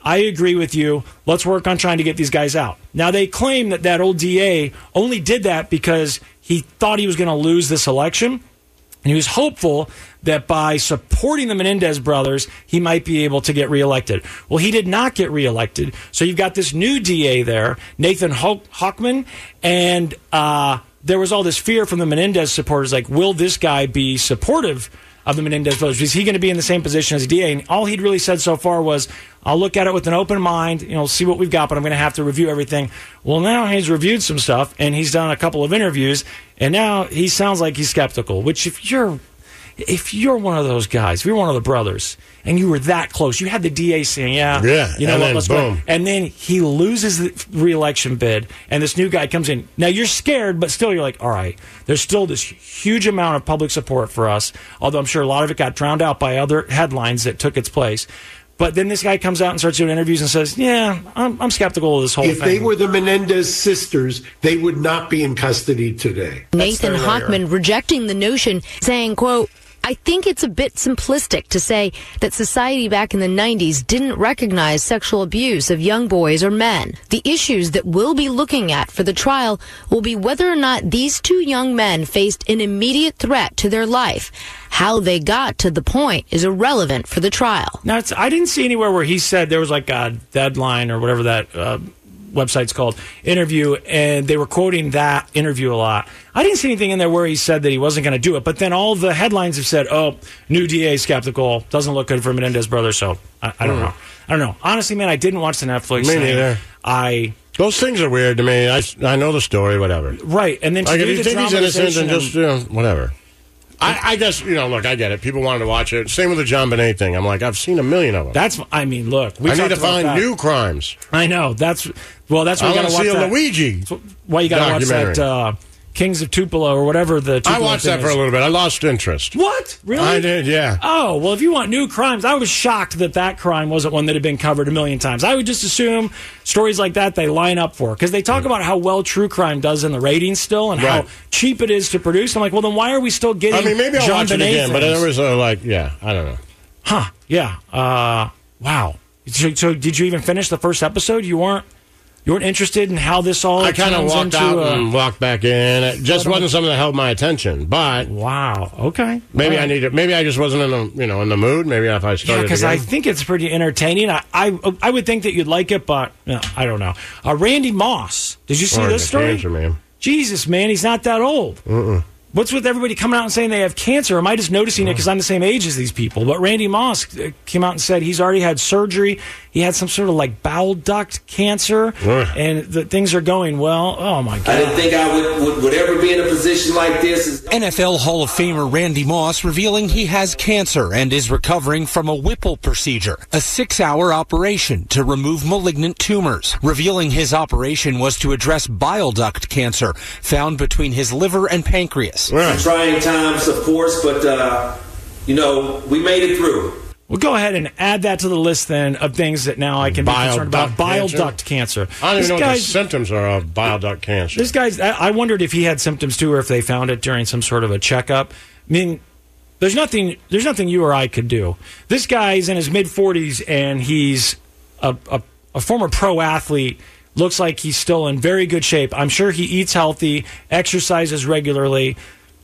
I agree with you. Let's work on trying to get these guys out. Now, they claim that that old D A only did that because he thought he was going to lose this election, and he was hopeful that by supporting the Menendez brothers, he might be able to get reelected. Well, he did not get reelected, so you've got this new D A there, Nathan Hochman, and uh, there was all this fear from the Menendez supporters, like, will this guy be supportive of the Menendez brothers? Is he going to be in the same position as a D A? And all he'd really said so far was, I'll look at it with an open mind, you know, see what we've got, but I'm going to have to review everything. Well, now he's reviewed some stuff, and he's done a couple of interviews, and now he sounds like he's skeptical, which if you're if you're one of those guys, if you're one of the brothers, and you were that close, you had the D A saying, yeah, yeah you know and what, then let's boom. go. And then he loses the re-election bid, and this new guy comes in. Now, you're scared, but still you're like, all right, there's still this huge amount of public support for us, although I'm sure a lot of it got drowned out by other headlines that took its place. But then this guy comes out and starts doing interviews and says, yeah, I'm, I'm skeptical of this whole if thing. If they were the Menendez sisters, they would not be in custody today. Nathan Hochman rejecting the notion, saying, quote, I think it's a bit simplistic to say that society back in the nineties didn't recognize sexual abuse of young boys or men. The issues that we'll be looking at for the trial will be whether or not these two young men faced an immediate threat to their life. How they got to the point is irrelevant for the trial. Now, it's, I didn't see anywhere where he said there was like a deadline or whatever that uh, website's called, interview, and they were quoting that interview a lot. I didn't see anything in there where he said that he wasn't going to do it, but then all the headlines have said, oh, new D A skeptical, doesn't look good for Menendez brothers, so I, I don't mm. know. I don't know. Honestly, man, I didn't watch the Netflix Me thing. neither. I... Those things are weird to me. I, I know the story, whatever. Right, and then to like, do if you the think he's innocent, then dramatization just, you know, whatever. I, I guess, you know, look, I get it. People wanted to watch it. Same with the John Bonet thing. I'm like, I've seen a million of them. That's, I mean, look. We I need to find that. new crimes. I know. That's, well, that's why I you got to want to watch see that. a Luigi. Why you got to watch that uh, Kings of Tupelo or whatever the Tupelo I watched thing that for is. a little bit. I lost interest. What? Really? I did, yeah. Oh, well, if you want new crimes, I was shocked that that crime wasn't one that had been covered a million times. I would just assume stories like that they line up for. Because they talk about how well true crime does in the ratings still and right. how cheap it is to produce. I'm like, well, then why are we still getting I mean, maybe I'll John watch it Bonet again, things? but there was a, like, yeah, I don't know. Huh, yeah. Uh, wow. So, so did you even finish the first episode? You weren't You weren't interested in how this all I kind of turns walked into out a, and walked back in. It just wasn't something that held my attention. But wow, okay, maybe right. I needed. Maybe I just wasn't in the you know in the mood. Maybe if I started, yeah, because again. I think it's pretty entertaining. I, I I would think that you'd like it, but you know, I don't know. Uh, Randy Moss, did you see Or this the story? Cancer, man. Jesus, man, he's not that old. Mm-mm. What's with everybody coming out and saying they have cancer? Am I just noticing it because I'm the same age as these people? But Randy Moss came out and said he's already had surgery. He had some sort of like bowel duct cancer, Ugh. and the things are going well. Oh, my God. I didn't think I would, would, would ever be in a position like this. N F L Hall of Famer Randy Moss revealing he has cancer and is recovering from a Whipple procedure, a six-hour operation to remove malignant tumors. Revealing his operation was to address bile duct cancer found between his liver and pancreas. Some trying times, of course, but, uh, you know, we made it through. We'll go ahead and add that to the list then of things that now I can be Bile concerned about. duct Bile cancer? duct cancer. I don't This even know what the guy's- symptoms are of bile duct cancer. This guy's, I I wondered if he had symptoms too, or if they found it during some sort of a checkup. I mean, there's nothing, there's nothing you or I could do. This guy's in his mid forties and he's a, a, a former pro athlete. Looks like he's still in very good shape. I'm sure he eats healthy, exercises regularly.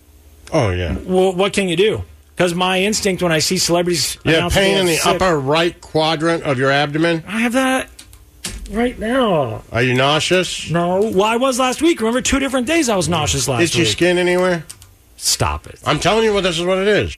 Oh, yeah. Well, what can you do? Because my instinct when I see celebrities, You have announce that pain they in the have sick- upper right quadrant of your abdomen? I have that right now. Are you nauseous? No. Well, I was last week. Remember, two different days I was nauseous last Itchy week. skin anywhere? Stop it. I'm telling you what this is what it is.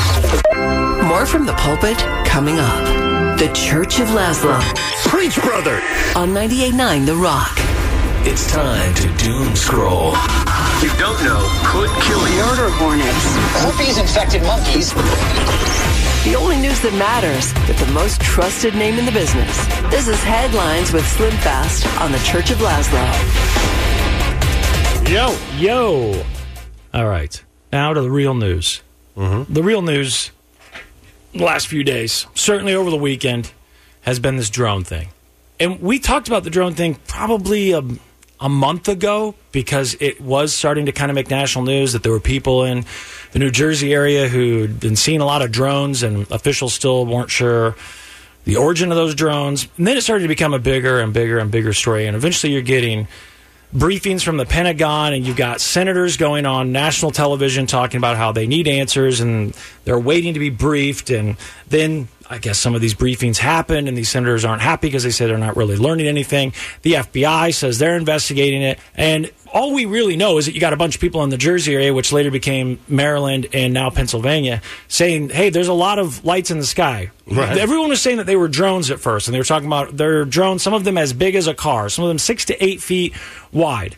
More from the pulpit coming up. The Church of Laszlo. Preach, brother! On ninety-eight point nine The Rock. It's time to doom scroll. You don't know could kill you. Murder hornets. Herpes-infected monkeys. The only news that matters with the most trusted name in the business. This is Headlines with Slim Fast on the Church of Laszlo. Yo. Yo. All right. Now to the real news. Mm-hmm. The real news the last few days, certainly over the weekend, has been this drone thing. And we talked about the drone thing probably a, a month ago because it was starting to kind of make national news that there were people in the New Jersey area who'd been seeing a lot of drones, and officials still weren't sure the origin of those drones. And then it started to become a bigger and bigger and bigger story. And eventually you're getting briefings from the Pentagon, and you've got senators going on national television talking about how they need answers and they're waiting to be briefed. And then I guess some of these briefings happen and these senators aren't happy because they say they're not really learning anything. The F B I says they're investigating it. And all we really know is that you got a bunch of people in the Jersey area, which later became Maryland and now Pennsylvania, saying, hey, there's a lot of lights in the sky. Right. Everyone was saying that they were drones at first, and they were talking about their drones, some of them as big as a car, some of them six to eight feet wide.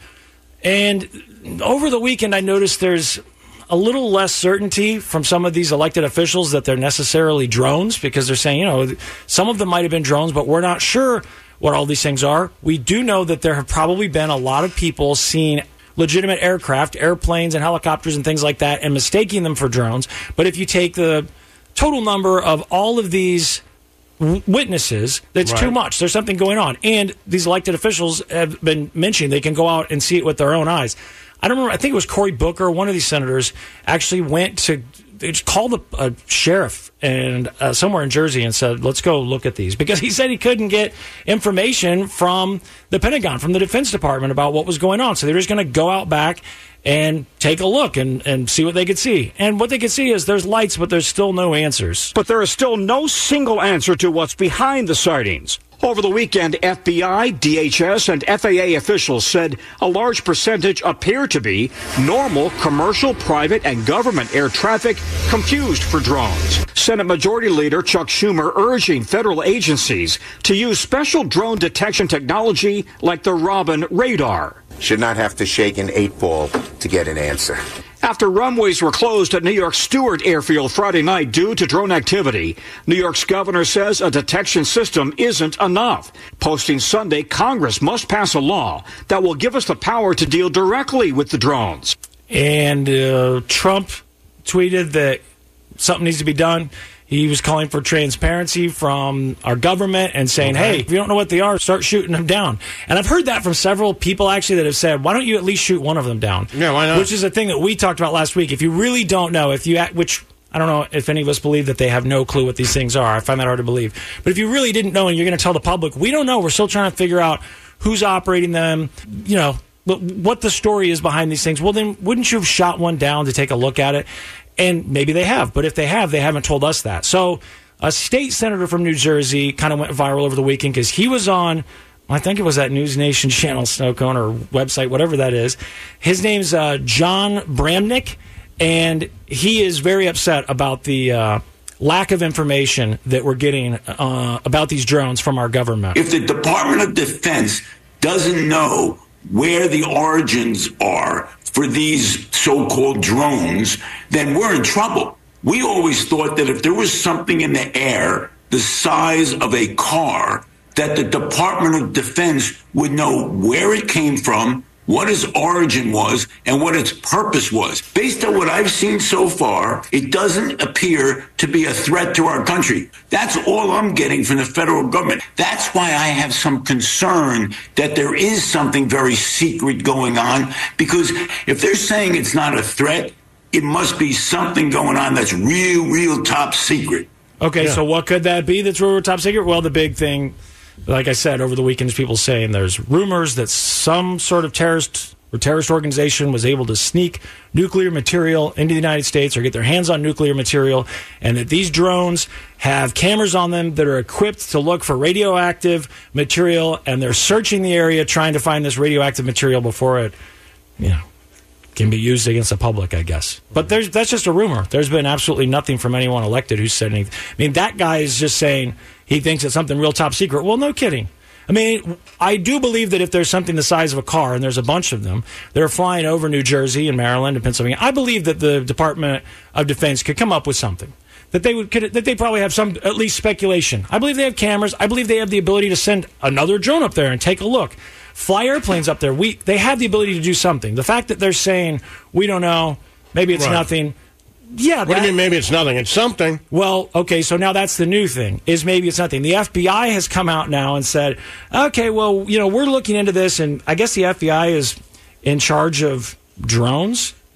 And over the weekend, I noticed there's a little less certainty from some of these elected officials that they're necessarily drones, because they're saying, you know, some of them might have been drones, but we're not sure what all these things are. We do know that there have probably been a lot of people seeing legitimate aircraft, airplanes and helicopters and things like that, and mistaking them for drones. But if you take the total number of all of these w- witnesses, that's right. Too much. There's something going on. And these elected officials have been mentioning they can go out and see it with their own eyes. I don't remember. I think it was Cory Booker, one of these senators, actually went to they just called a, a sheriff and uh, somewhere in Jersey and said, let's go look at these, because he said he couldn't get information from the Pentagon, from the Defense Department about what was going on. So they're just going to go out back and take a look and, and see what they could see. And what they could see is there's lights, but there's still no answers. But there is still no single answer to what's behind the sightings. Over the weekend, F B I, D H S, and F A A officials said a large percentage appear to be normal commercial, private, and government air traffic confused for drones. Senate Majority Leader Chuck Schumer urging federal agencies to use special drone detection technology like the Robin radar. Should not have to shake an eight ball to get an answer. After runways were closed at New York's Stewart Airfield Friday night due to drone activity, New York's governor says a detection system isn't enough. Posting Sunday, Congress must pass a law that will give us the power to deal directly with the drones. And uh, Trump tweeted that something needs to be done. He was calling for transparency from our government and saying, okay, hey, if you don't know what they are, start shooting them down. And I've heard that from several people, actually, that have said, why don't you at least shoot one of them down? Yeah, why not? Which is a thing that we talked about last week. If you really don't know, if you, which I don't know if any of us believe that they have no clue what these things are. I find that hard to believe. But if you really didn't know and you're going to tell the public, we don't know. We're still trying to figure out who's operating them, you know, what the story is behind these things. Well, then wouldn't you have shot one down to take a look at it? And maybe they have, but if they have, they haven't told us that. So a state senator from New Jersey kind of went viral over the weekend because he was on, I think it was that News Nation channel, Snow Cone, or website, whatever that is. His name's uh, John Bramnick, and he is very upset about the uh, lack of information that we're getting uh, about these drones from our government. If the Department of Defense doesn't know where the origins are for these so-called drones, then we're in trouble. We always thought that if there was something in the air the size of a car, that the Department of Defense would know where it came from, what its origin was, and what its purpose was. Based on what I've seen so far, it doesn't appear to be a threat to our country. That's all I'm getting from the federal government. That's why I have some concern that there is something very secret going on, because if they're saying it's not a threat, it must be something going on that's real, real top secret. Okay, Yeah. so what could that be that's real top secret? Well, the big thing, like I said, over the weekend, is people saying there's rumors that some sort of terrorist or terrorist organization was able to sneak nuclear material into the United States or get their hands on nuclear material, and that these drones have cameras on them that are equipped to look for radioactive material, and they're searching the area trying to find this radioactive material before it, you know, can be used against the public, I guess. But there's that's just a rumor. There's been absolutely nothing from anyone elected who said anything. I mean, that guy is just saying he thinks it's something real top secret. Well, no kidding. I mean, I do believe that if there's something the size of a car, and there's a bunch of them, that are flying over New Jersey and Maryland and Pennsylvania, I believe that the Department of Defense could come up with something. That they would, could, that they probably have some, at least speculation. I believe they have cameras. I believe they have the ability to send another drone up there and take a look. Fly airplanes up there. We they have the ability to do something. The fact that they're saying we don't know, maybe it's Right. nothing. Yeah. What do you mean? Maybe it's nothing. It's something. Well, okay. So now that's the new thing. Is maybe it's nothing. The F B I has come out now and said, okay, well, you know, we're looking into this, and I guess the F B I is in charge of drones.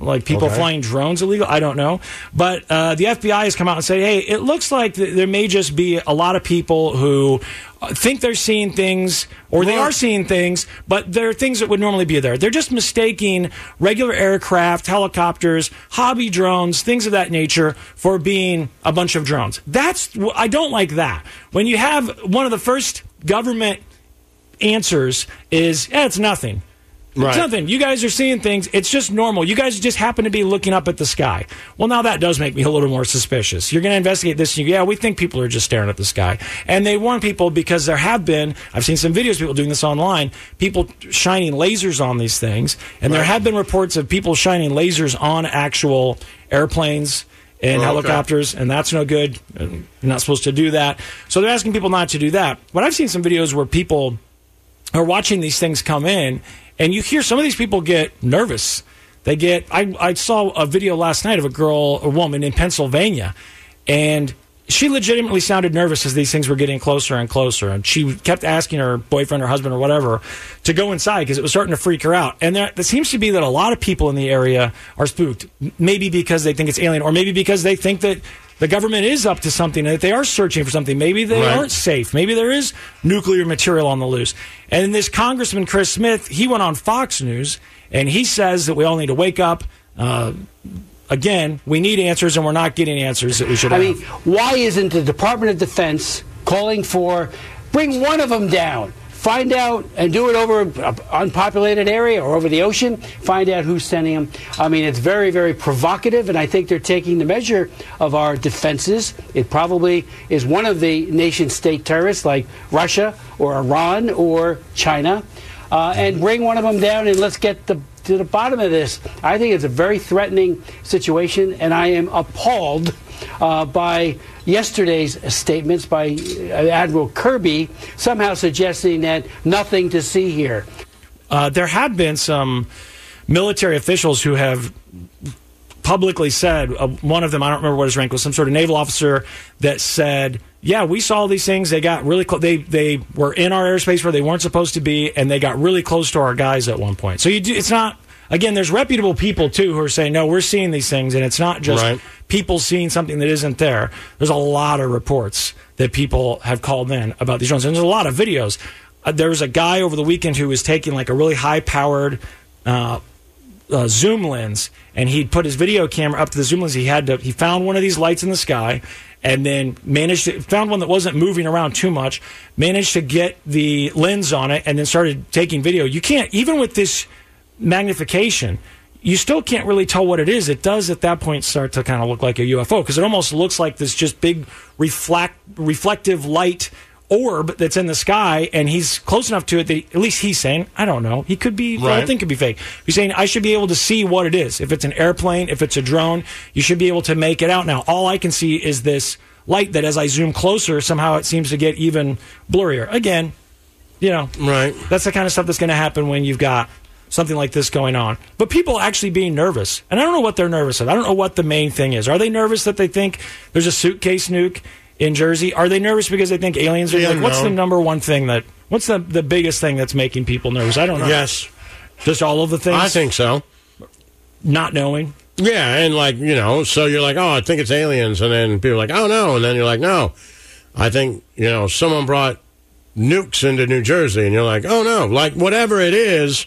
like people Okay. flying drones illegal. I don't know. But uh, the F B I has come out and said, hey, it looks like th- there may just be a lot of people who uh, think they're seeing things, or they Well- are seeing things, but they're things that would normally be there. They're just mistaking regular aircraft, helicopters, hobby drones, things of that nature for being a bunch of drones. That's I don't like that. When you have one of the first government answers is, yeah, it's nothing. Right. It's nothing. You guys are seeing things. It's just normal. You guys just happen to be looking up at the sky. Well, now that does make me a little more suspicious. You're going to investigate this. And you, yeah, we think people are just staring at the sky. And they warn people because there have been, I've seen some videos of people doing this online, people shining lasers on these things. And there have been reports of people shining lasers on actual airplanes and Oh, okay. helicopters, and that's no good. You're not supposed to do that. So they're asking people not to do that. But I've seen some videos where people are watching these things come in, and you hear some of these people get nervous. They get. I, I saw a video last night of a girl, a woman in Pennsylvania, and she legitimately sounded nervous as these things were getting closer and closer. And she kept asking her boyfriend or husband or whatever to go inside because it was starting to freak her out. And there, it seems to be that a lot of people in the area are spooked, maybe because they think it's alien, or maybe because they think that the government is up to something, and that they are searching for something. Maybe they Right. aren't safe. Maybe there is nuclear material on the loose. And this Congressman, Chris Smith, he went on Fox News, and he says that we all need to wake up. Uh, again, we need answers, and we're not getting answers that we should I have. mean, why isn't the Department of Defense calling for bring one of them down? Find out and do it over an unpopulated area or over the ocean. Find out who's sending them. I mean, it's very, very provocative, and I think they're taking the measure of our defenses. It probably is one of the nation-state terrorists like Russia or Iran or China. Uh, and bring one of them down, and let's get the, to the bottom of this. I think it's a very threatening situation, and I am appalled uh, by yesterday's statements by Admiral Kirby, somehow suggesting that nothing to see here. Uh, there have been some military officials who have publicly said, uh, one of them, I don't remember what his rank was, some sort of naval officer that said, yeah, we saw these things. They got really close. They they were in our airspace where they weren't supposed to be, and they got really close to our guys at one point. So you do, it's not. Again, there's reputable people, too, who are saying, no, we're seeing these things, and it's not just Right. people seeing something that isn't there. There's a lot of reports that people have called in about these drones, and there's a lot of videos. Uh, there was a guy over the weekend who was taking, like, a really high-powered uh, uh, zoom lens, and he'd put his video camera up to the zoom lens. He had to, he found one of these lights in the sky, and then managed to, found one that wasn't moving around too much, managed to get the lens on it, and then started taking video. You can't, even with this magnification, you still can't really tell what it is. It does at that point start to kind of look like a U F O because it almost looks like this just big reflect reflective light orb that's in the sky, and he's close enough to it that he, at least he's saying, I don't know, he could be, the whole Right. thing could be fake. He's saying, I should be able to see what it is. If it's an airplane, if it's a drone, you should be able to make it out. Now, all I can see is this light that as I zoom closer, somehow it seems to get even blurrier. Again, you know, right. That's the kind of stuff that's going to happen when you've got something like this going on. But people actually being nervous, and I don't know what they're nervous of. I don't know what the main thing is. Are they nervous that they think there's a suitcase nuke in Jersey? Are they nervous because they think aliens are Yeah, like, what's no. the number one thing that, what's the, the biggest thing that's making people nervous? I don't know. Yes. Just all of the things? I think so. Not knowing? Yeah, and like, you know, so you're like, oh, I think it's aliens. And then people are like, oh, no. And then you're like, no. I think, you know, someone brought nukes into New Jersey. And you're like, oh, no. Like, whatever it is,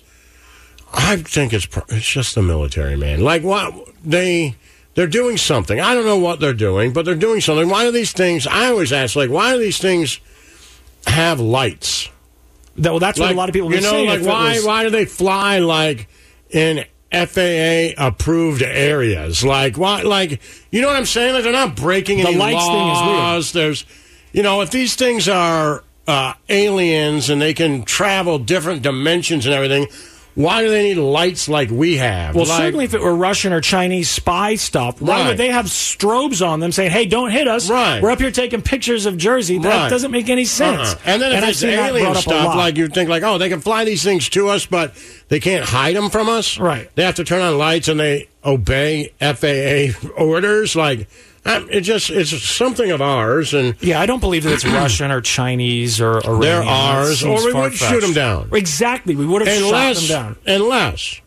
I think it's pro- it's just the military, man. Like, what they they're doing something. I don't know what they're doing, but they're doing something. Why do these things? I always ask, like, why do these things have lights? That, well, that's what Like, a lot of people you are know, saying. like if it why was- why do they fly like in F A A approved areas? Like why? Like you know what I'm saying? Like they're not breaking The any lights thing is weird. laws. There's, you know, if these things are uh, aliens and they can travel different dimensions and everything, why do they need lights like we have? Well, Like- certainly if it were Russian or Chinese spy stuff, why Right. would they have strobes on them saying, hey, don't hit us? Right. We're up here taking pictures of Jersey. That Right. doesn't make any sense. Uh-uh. And then if I've it's seen that alien brought up a stuff, lot. like you think, like, oh, they can fly these things to us, but they can't hide them from us. Right. They have to turn on lights and they obey F A A orders. Like, um, it just it's something of ours. And yeah, I don't believe that it's Russian or Chinese or Iranian. they're That ours, seems or we would far-fetched. shoot them down. Exactly, we would have unless, shot them down. Unless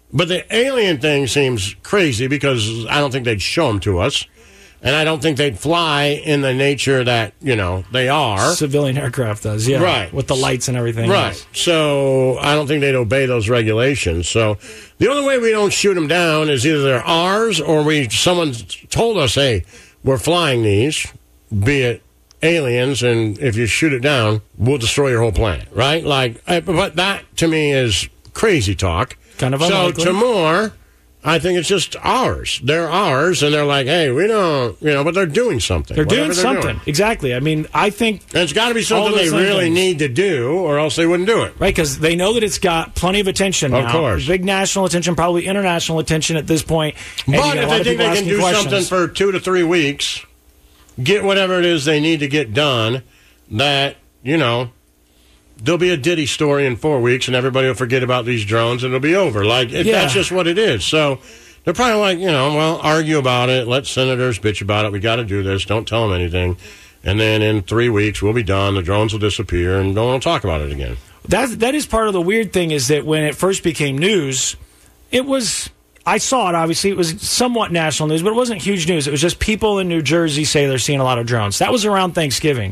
But the alien thing seems crazy because I don't think they'd show them to us. And I don't think they'd fly in the nature that, you know, they are. Civilian aircraft does, yeah. Right. With the lights and everything. Right. Else. So I don't think they'd obey those regulations. So the only way we don't shoot them down is either they're ours or we someone told us, hey, we're flying these, be it aliens, and if you shoot it down, we'll destroy your whole planet, right? Like, but that to me is crazy talk. Kind of so unlikely. to more, I think it's just ours. They're ours, and they're like, hey, we don't, you know, but they're doing something. They're doing they're something. Doing. Exactly. I mean, I think... And it's got to be something they really things. need to do, or else they wouldn't do it. Right, because they know that it's got plenty of attention Of now. course. Big national attention, probably international attention at this point. And you But got a if lot they of think people they can asking do questions. something for two to three weeks, get whatever it is they need to get done, that, you know... There'll be a Diddy story in four weeks, and everybody will forget about these drones, and it'll be over. Like, it, Yeah. that's just what it is. So they're probably like, you know, well, argue about it. Let senators bitch about it. We got to do this. Don't tell them anything. And then in three weeks, we'll be done. The drones will disappear, and no one will talk about it again. That, that is part of the weird thing is that when it first became news, it was... I saw it, obviously. It was somewhat national news, but it wasn't huge news. It was just people in New Jersey say they're seeing a lot of drones. That was around Thanksgiving.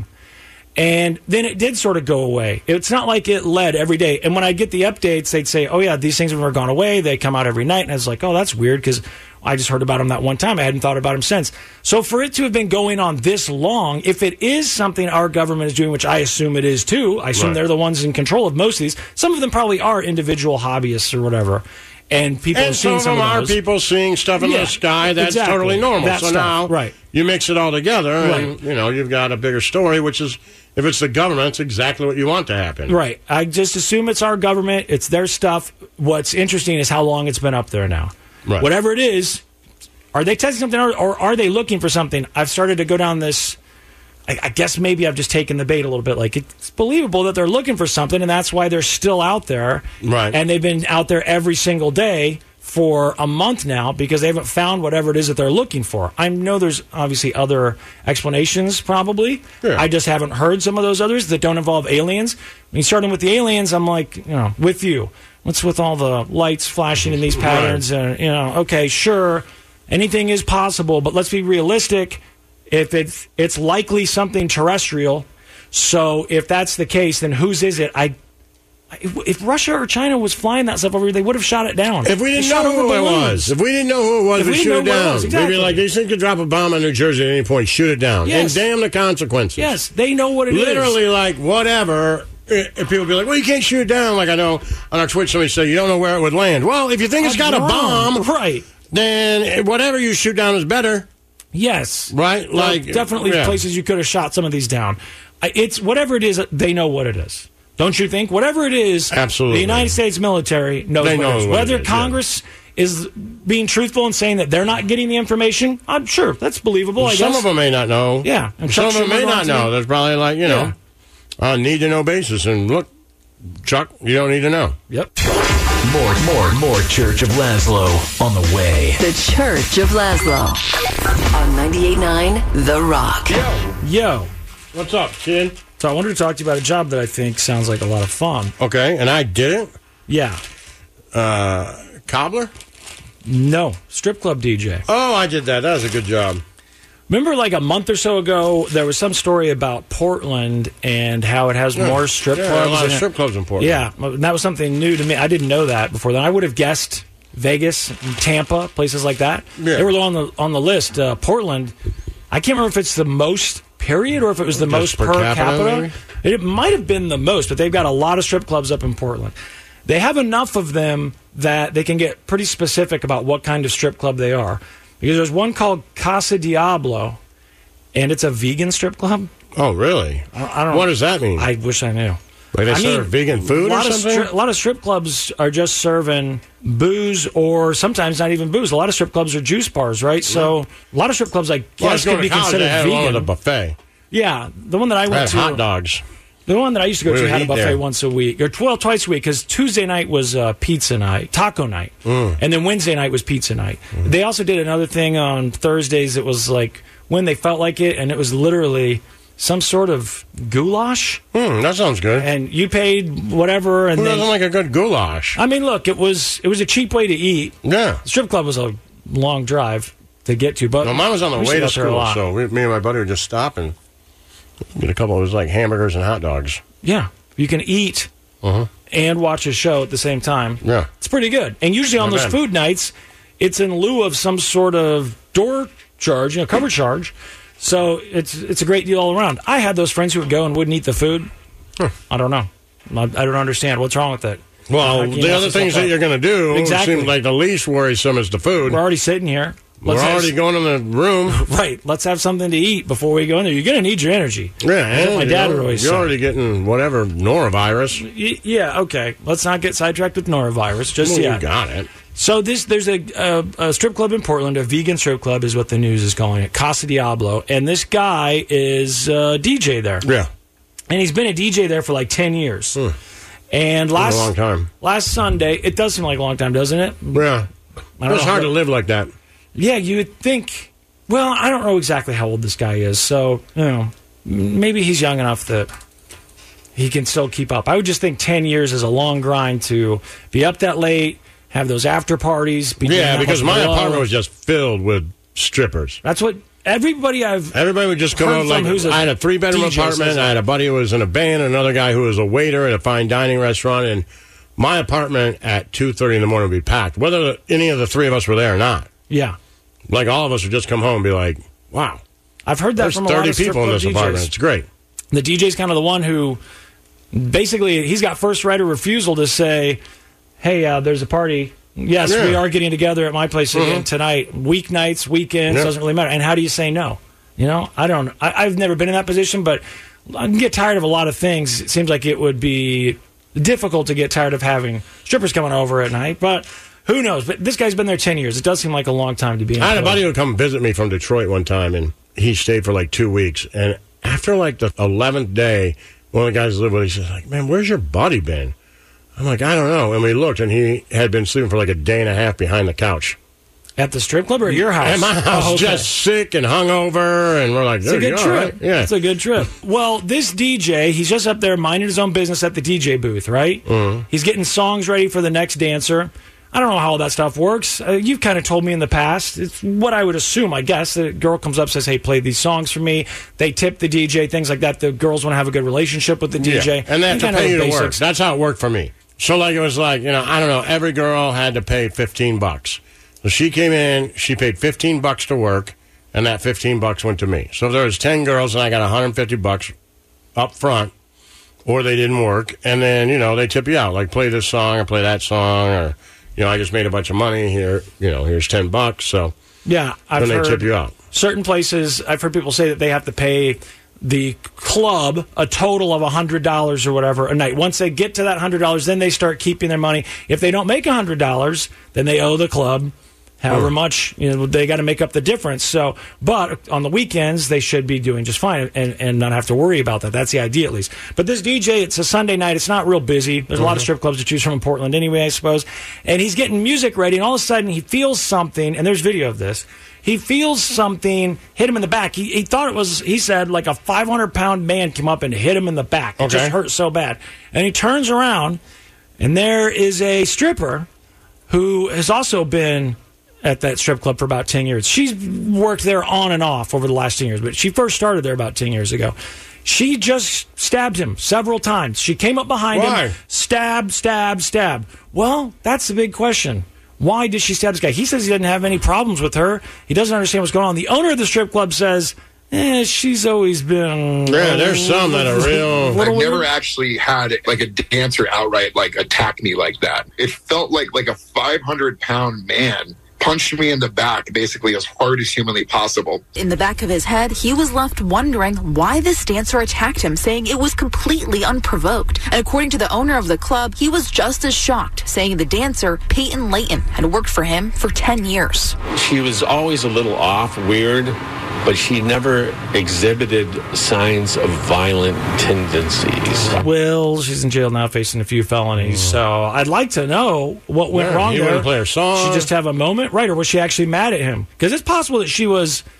And then it did sort of go away. It's not like it led every day. And when I get the updates, they'd say, oh, yeah, these things have never gone away. They come out every night. And I was like, oh, that's weird because I just heard about them that one time. I hadn't thought about them since. So for it to have been going on this long, if it is something our government is doing, which I assume it is too, I assume Right. they're the ones in control of most of these. Some of them probably are individual hobbyists or whatever. And people And have some seen of some them of are those. people seeing stuff in Yeah, the sky that's exactly. totally normal. That so stuff, now right. you mix it all together, and Right. you know you've got a bigger story. Which is, if it's the government, it's exactly what you want to happen. Right. I just assume it's our government. It's their stuff. What's interesting is how long it's been up there now. Right. Whatever it is, are they testing something or, or are they looking for something? I've started to go down this. I, I guess maybe I've just taken the bait a little bit. Like, it's believable that they're looking for something, and that's why they're still out there. Right. And they've been out there every single day for a month now because they haven't found whatever it is that they're looking for. I know there's obviously other explanations, probably. Yeah. I just haven't heard some of those others that don't involve aliens. I mean, starting with the aliens, I'm like, you know, with you. What's with all the lights flashing in these patterns? And, you know, okay, sure, anything is possible, but let's be realistic. If it's, it's likely something terrestrial, so if that's the case, then whose is it? I If, if Russia or China was flying that stuff over here, they would have shot it down. If we They didn't shot know over who it balloons. was, if we didn't know who it was, If we we shoot didn't it know where it down. was, We'd exactly. be like, these things could drop a bomb on New Jersey at any point. Shoot it down. Yes. And damn the consequences. Yes, they know what it is. Literally, like, whatever. If people be like, well, you can't shoot it down. Like, I know on our Twitch, somebody said, you don't know where it would land. Well, if you think it's I'm got a wrong. bomb, right? then whatever you shoot down is better. Yes. Right? Well, Like, definitely yeah. places you could have shot some of these down. I- It's whatever it is, they know what it is. Don't you think? Whatever it is, Absolutely. the United States military knows They what know it is. what it Whether is, yeah. Congress is being truthful and saying that they're not getting the information, I'm sure that's believable. I Some guess. of them may not know. Yeah. And Some Chuck of them may Schumer not wants know. to- There's probably like, you know, on need to know basis. And look, Chuck, you don't need to know. Yep. More, more, more Church of Laszlo on the way. The Church of Laszlo on ninety-eight point nine The Rock. Yo. What's up, kid? So I wanted to talk to you about a job that I think sounds like a lot of fun. Okay, and I did it? Yeah. Uh, cobbler? No. Strip club D J. Oh, I did that. That was a good job. Remember, like a month or so ago, there was some story about Portland and how it has Yeah. more strip Yeah, clubs. a lot in of it. strip clubs in Portland. Yeah, and that was something new to me. I didn't know that before then. I would have guessed Vegas, Tampa, places like that. Yeah. They were low on the on the list. Uh, Portland, I can't remember if it's the most period or if it was the Just most per per, capita, capita. maybe? It might have been the most, but they've got a lot of strip clubs up in Portland. They have enough of them that they can get pretty specific about what kind of strip club they are. Because there's one called Casa Diablo, and it's a vegan strip club. Oh, really? I, I don't. What does that mean? I wish I knew. Like they I serve mean, vegan food a lot or of something? stri- a lot of strip clubs are just serving booze, or sometimes not even booze. A lot of strip clubs are juice bars, right? So a lot of strip clubs, I Well, I was guess, going could be to college, considered they had one vegan. with a buffet. Yeah, the one that I I went had to. hot dogs. The one that I used to go We to would had a eat buffet there. once a week, or well, twice a week, because Tuesday night was uh, pizza night, taco night, Mm. and then Wednesday night was pizza night. Mm. They also did another thing on Thursdays. It was like when they felt like it, and it was literally some sort of goulash. Hmm, that sounds good. And you paid whatever. And Who then, doesn't like a good goulash? I mean, look, it was it was a cheap way to eat. Yeah. The strip club was a long drive to get to, but No, mine was on the we way used to go there a school, lot. so we, me and my buddy would just stop and get a couple of, it was like hamburgers and hot dogs. Yeah, you can eat Uh-huh. and watch a show at the same time. Yeah. It's pretty good. And usually on Not those bad. food nights, it's in lieu of some sort of door charge, you know, cover charge. So it's it's a great deal all around. I had those friends who would go and wouldn't eat the food. Huh. I don't know. I, I don't understand. What's wrong with that? Well, How can you the mess other yourself things up? that you're going to do Exactly. seems like the least worrisome is the food. We're already sitting here. We're Let's have- already going in the room. Right. Let's have something to eat before we go in there. You're going to need your energy. Yeah, That's what my and dad you're, would always you're say. already getting whatever norovirus. Y- yeah, okay. Let's not get sidetracked with norovirus just Well, yet. you got it. So this there's a, a, a strip club in Portland, a vegan strip club is what the news is calling it, Casa Diablo, and this guy is a D J there. Yeah. And he's been a D J there for like ten years. Hmm. And last a long time. last Sunday, it does seem like a long time, doesn't it? Yeah. I don't It's know hard how- to live like that. Yeah, you would think. Well, I don't know exactly how old this guy is, so you know, m- maybe he's young enough that he can still keep up. I would just think ten years is a long grind to be up that late, have those after parties. Be doing Yeah, that because much my blow. apartment was just filled with strippers. That's what everybody I've Everybody would just come heard out from like who's a I had a three bedroom D J apartment. says I had that. a buddy who was in a band, another guy who was a waiter at a fine dining restaurant, and my apartment at two thirty in the morning would be packed, whether any of the three of us were there or not. Yeah, like all of us would just come home and be like, "Wow, I've heard that there's from a lot thirty of strip people in club this D Js. apartment. It's great." The D J's kind of the one who basically he's got first right of refusal to say, "Hey, uh, there's a party. Yes, Yeah. we are getting together at my place again Mhm. tonight. Weeknights, weekends, Yeah. doesn't really matter." And how do you say no? You know, I don't. I, I've never been in that position, but I can get tired of a lot of things. It seems like it would be difficult to get tired of having strippers coming over at night, but. Who knows? But this guy's been there ten years. It does seem like a long time to be in. I had a Portland. buddy who would come visit me from Detroit one time, and he stayed for like two weeks. And after like the eleventh day, one of the guys I lived with, he says, like, "Man, where's your buddy been?" I'm like, "I don't know." And we looked, and he had been sleeping for like a day and a half behind the couch. At the strip club or at your house? At my house, Oh, okay. just sick and hungover, and we're like, It's a good "You're all trip. right." Yeah, It's a good trip. Well, this D J, he's just up there minding his own business at the D J booth, right? Mhm. He's getting songs ready for the next dancer. I don't know how all that stuff works. Uh, you've kind of told me in the past. It's what I would assume, I guess. The girl comes up, says, "Hey, play these songs for me." They tip the D J, things like that. The girls want to have a good relationship with the D J. Yeah. And they have to kind of pay you the to work. basics. That's how it worked for me. So, like, it was like, you know, I don't know, every girl had to pay fifteen bucks. So she came in, she paid fifteen bucks to work, and that fifteen bucks went to me. So if there was ten girls and I got one hundred fifty bucks up front, or they didn't work, and then, you know, they tip you out. Like, play this song or play that song, or, you know, I just made a bunch of money here, you know, here's ten bucks. So Yeah, I've then they heard tip you out. certain places, I've heard people say that they have to pay the club a total of one hundred dollars or whatever a night. Once they get to that one hundred dollars, then they start keeping their money. If they don't make one hundred dollars, then they owe the club however Hmm. much, you know, they got to make up the difference. So, but on the weekends, they should be doing just fine and, and not have to worry about that. That's the idea, at least. But this D J, it's a Sunday night. It's not real busy. There's a lot of Mhm. strip clubs to choose from in Portland anyway, I suppose. And he's getting music ready, and all of a sudden he feels something, and there's video of this. He feels something hit him in the back. He, he thought it was, he said, like a five hundred pound man came up and hit him in the back. It Okay. just hurt so bad. And he turns around, and there is a stripper who has also been at that strip club for about ten years. She's worked there on and off over the last ten years, but she first started there about ten years ago. She just stabbed him several times. She came up behind Why? him, stab, stab, stab. Well, that's the big question. Why did she stab this guy? He says he doesn't have any problems with her. He doesn't understand what's going on. The owner of the strip club says, eh, she's always been... Yeah, there's some that are real... What I've do we- never actually had like a dancer outright like attack me like that. It felt like like a five hundred pound man punched me in the back basically as hard as humanly possible. In the back of his head, he was left wondering why this dancer attacked him, saying it was completely unprovoked. And according to the owner of the club, he was just as shocked, saying the dancer, Peyton Layton, had worked for him for ten years. She was always a little off, weird, but she never exhibited signs of violent tendencies. Will, she's in jail now facing a few felonies. So I'd like to know what went Yeah, wrong he there. wouldn't play her song. She just have a moment, right? Or was she actually mad at him? Because it's possible that she was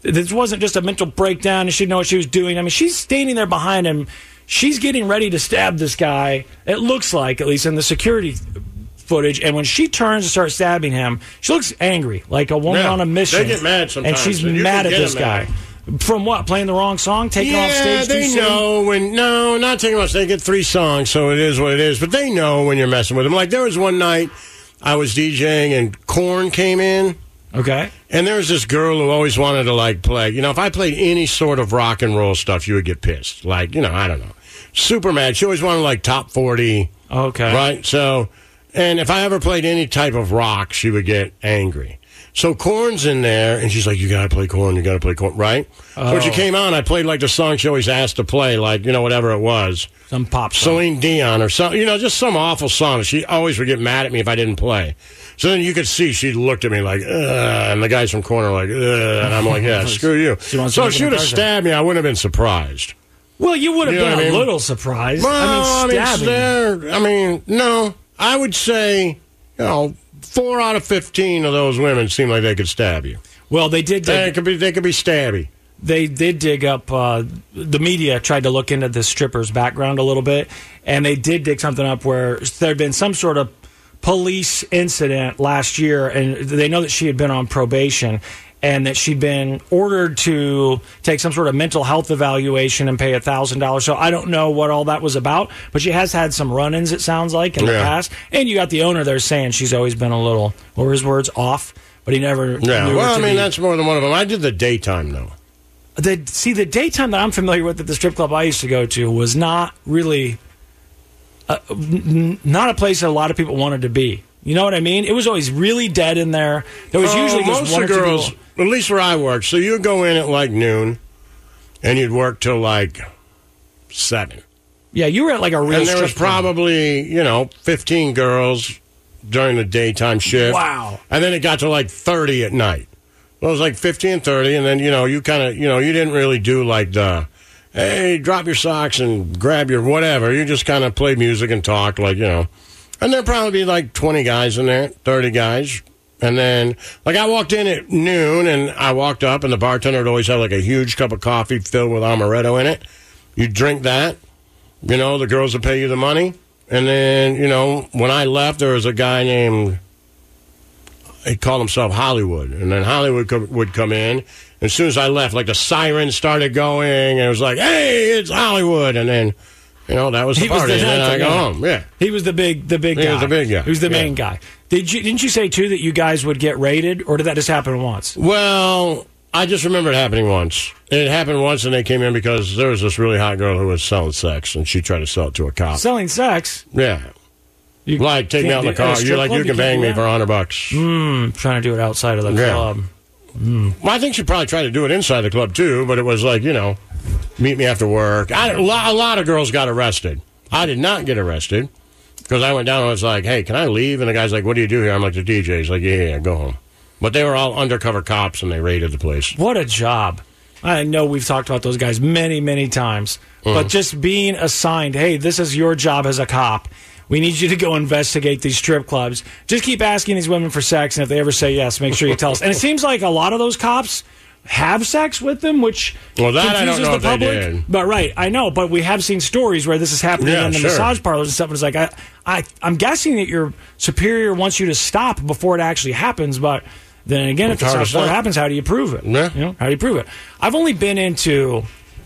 this wasn't just a mental breakdown and she didn't know what she was doing. I mean, she's standing there behind him. She's getting ready to stab this guy, it looks like, at least in the security footage. And when she turns to start stabbing him, she looks angry, like a woman Yeah, on a mission. they get mad sometimes. And she's You mad can at get this them mad. guy. From what? Playing the wrong song? Taking yeah, off stage too they soon? know when. No, not taking off. They get three songs, so it is what it is. But they know when you're messing with them. Like there was one night I was DJing and Korn came in. Okay. And there was this girl who always wanted to like play. You know, if I played any sort of rock and roll stuff, you would get pissed. Like, you know, I don't know. Super mad. She always wanted like top forty. Okay. Right? So, and if I ever played any type of rock, she would get angry. So Korn's in there, and she's like, you got to play Korn, you got to play Korn, right? Oh. So when she came on, I played like the song she always asked to play, like, you know, whatever it was. Some pop song. Celine Dion or something, you know, just some awful song. She always would get mad at me if I didn't play. So then you could see she looked at me like, ugh, and the guys from Korn are like, ugh, and I'm like, yeah, screw you. She wants so to if she would have stabbed me, I wouldn't have been surprised. Well, you would have You know been what a I mean? little surprised. Well, I mean, stabbing. there- I mean, no, I would say, you know, four out of fifteen of those women seem like they could stab you. Well, they did. Dig, they could be. They could be stabby. They did dig up. Uh, the media tried to look into the stripper's background a little bit, and they did dig something up where there had been some sort of police incident last year, and they know that she had been on probation. And that she'd been ordered to take some sort of mental health evaluation and pay one thousand dollars. So I don't know what all that was about, but she has had some run-ins, it sounds like, in Yeah. the past. And you got the owner there saying she's always been a little, what were his words, off, but he never Yeah, knew well, her I to mean, be- that's more than one of them. I did the daytime, though. The, see, the daytime that I'm familiar with at the strip club I used to go to was not really, uh, n- not a place that a lot of people wanted to be. You know what I mean? It was always really dead in there. There was Oh, usually just most one of or the two girls, people. at least where I worked, so you'd go in at like noon, and you'd work till like seven. Yeah, you were at like a real And there was strip club. probably, you know, fifteen girls during the daytime shift. Wow. And then it got to like thirty at night. Well, it was like fifteen, thirty, and then, you know, you kind of, you know, you didn't really do like the, hey, drop your socks and grab your whatever. You just kind of played music and talked, like, you know. And there'd probably be like twenty guys in there, thirty guys. And then, like, I walked in at noon, and I walked up, and the bartender would always have like a huge cup of coffee filled with amaretto in it. You drink that. You know, the girls would pay you the money. And then, you know, when I left, there was a guy named, he called himself Hollywood. And then Hollywood co- would come in. And as soon as I left, like the sirens started going, and it was like, hey, it's Hollywood. And then, you know, that was the He was party. the and then night I go guy. home. Yeah. He was the big, the big He guy. was the big guy. He was the Yeah. main guy. Did you? Didn't you say too that you guys would get raided, or did that just happen once? Well, I just remember it happening once. It happened once, and they came in because there was this really hot girl who was selling sex, and she tried to sell it to a cop. Selling sex? Yeah. You like, take me can't out in the do- at a car. strip You're like, club, you you can can't bang do me that? for a hundred bucks. Mm, trying to do it outside of the Yeah. club. Mm. Well, I think she probably tried to do it inside the club, too, but it was like, you know, meet me after work. I, a lot a lot of girls got arrested. I did not get arrested because I went down and I was like, hey, can I leave? And the guy's like, what do you do here? I'm like, the D J. He's like, yeah, yeah, yeah, go home. But they were all undercover cops, and they raided the place. What a job. I know we've talked about those guys many, many times. Mhm. But just being assigned, hey, this is your job as a cop. We need you to go investigate these strip clubs. Just keep asking these women for sex, and if they ever say yes, make sure you tell us. And it seems like a lot of those cops have sex with them, which Well, that I don't confuses know the if they public. did. But right, I know, but we have seen stories where this is happening Yeah, in the sure. massage parlors and stuff. And it's like, I, I, I'm guessing that your superior wants you to stop before it actually happens, but then again, It's if it's hard to before it say. happens, how do you prove it? Yeah. You know, how do you prove it? I've only been into,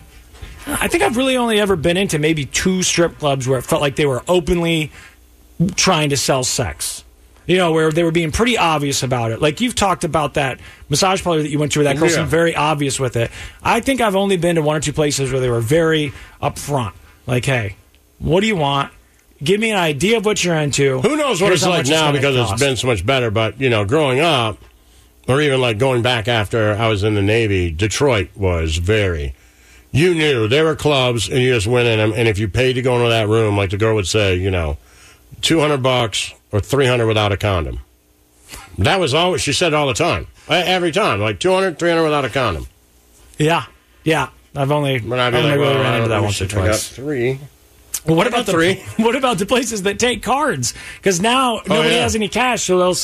I think I've really only ever been into maybe two strip clubs where it felt like they were openly trying to sell sex. You know, where they were being pretty obvious about it. Like you've talked about that massage parlor that you went to where that girl Yeah. seemed very obvious with it. I think I've only been to one or two places where they were very upfront. Like, hey, what do you want? Give me an idea of what you're into. Who knows what Here's it's how like much now gonna because cost. it's been so much better. But, you know, growing up, or even like going back after I was in the Navy, Detroit was very. You knew there were clubs, and you just went in them. And if you paid to go into that room, like the girl would say, you know, two hundred bucks or three hundred without a condom. That was always, she said all the time. E- Every time, like two hundred, three hundred without a condom. Yeah, yeah. I've only, But I'd be only like, really well, ran I into don't that know, once or I got twice. three. Well, what I about got the three. what about the places that take cards? Because now nobody yeah. has any cash, so they'll say,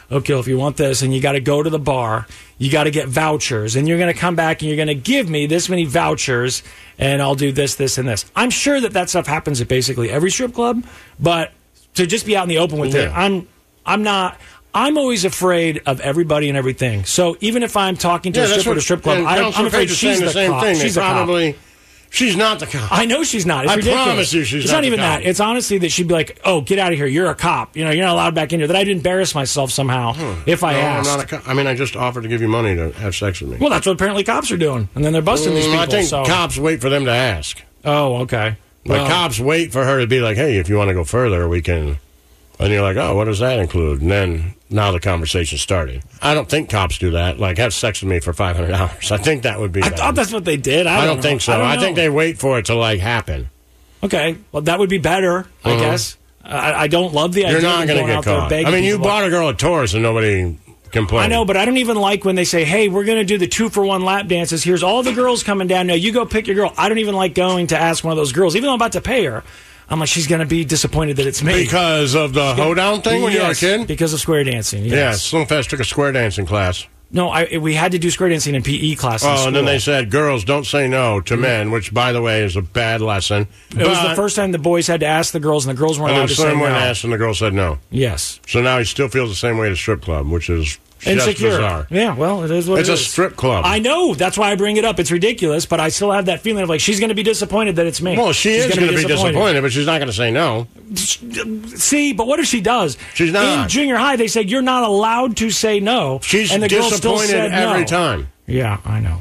okay, well, if you want this, and you got to go to the bar, you got to get vouchers, and you're going to come back and you're going to give me this many vouchers, and I'll do this, this, and this. I'm sure that that stuff happens at basically every strip club, but to just be out in the open with yeah. it, I'm, I'm not. I'm always afraid of everybody and everything. So even if I'm talking to yeah, a stripper at a strip club, I, I'm afraid she's the, the same cop. thing. She's they the probably. cop. She's not the cop. I know she's not. It's I ridiculous. promise you she's it's not not the even cop. that. It's honestly that she'd be like, oh, get out of here. You're a cop. You know, you're not allowed back in here. That I'd embarrass myself somehow Hmm. if I no, asked. I'm not a cop. I mean, I just offered to give you money to have sex with me. Well, that's what apparently cops are doing. And then they're busting mm, these people. I think so. cops wait for them to ask. Oh, okay. Like well, cops wait for her to be like, hey, if you want to go further, we can. And you're like, oh, what does that include? And then now the conversation started. I don't think cops do that. Like, have sex with me for five hundred dollars. I think that would be I bad. thought that's what they did. I, I don't, don't think so. I, don't I think they wait for it to, like, happen. Okay. Well, that would be better, I Uh-huh. guess. I, I don't love the idea You're not of going going to get out there caught. begging I mean, you people. bought a girl a Taurus and nobody complained. I know, but I don't even like when they say, hey, we're going to do the two-for-one lap dances. Here's all the girls coming down. Now, you go pick your girl. I don't even like going to ask one of those girls. Even though I'm about to pay her, I'm like, she's going to be disappointed that it's me. Because of the hoedown thing when yes, you were a kid? Because of square dancing, yes. Yeah, Slim Fast took a square dancing class. No, I, we had to do square dancing in P E class in Oh, school. and then they said, girls, don't say no to Mm-hmm. men, which, by the way, is a bad lesson. It was the first time the boys had to ask the girls, and the girls weren't And allowed then to say Slim no. went and asked, and the girl said no. Yes. So now he still feels the same way at a strip club, which is just Insecure. bizarre. Yeah, well, it is what It's it a is. strip club. I know. That's why I bring it up. It's ridiculous, but I still have that feeling of like she's going to be disappointed that it's me. Well, she She's is gonna going to be disappointed, but she's not going to say no. See, but what if she does? She's not. In junior high, they said you're not allowed to say no. She's and the girl still disappointed said no. every time. Yeah, I know.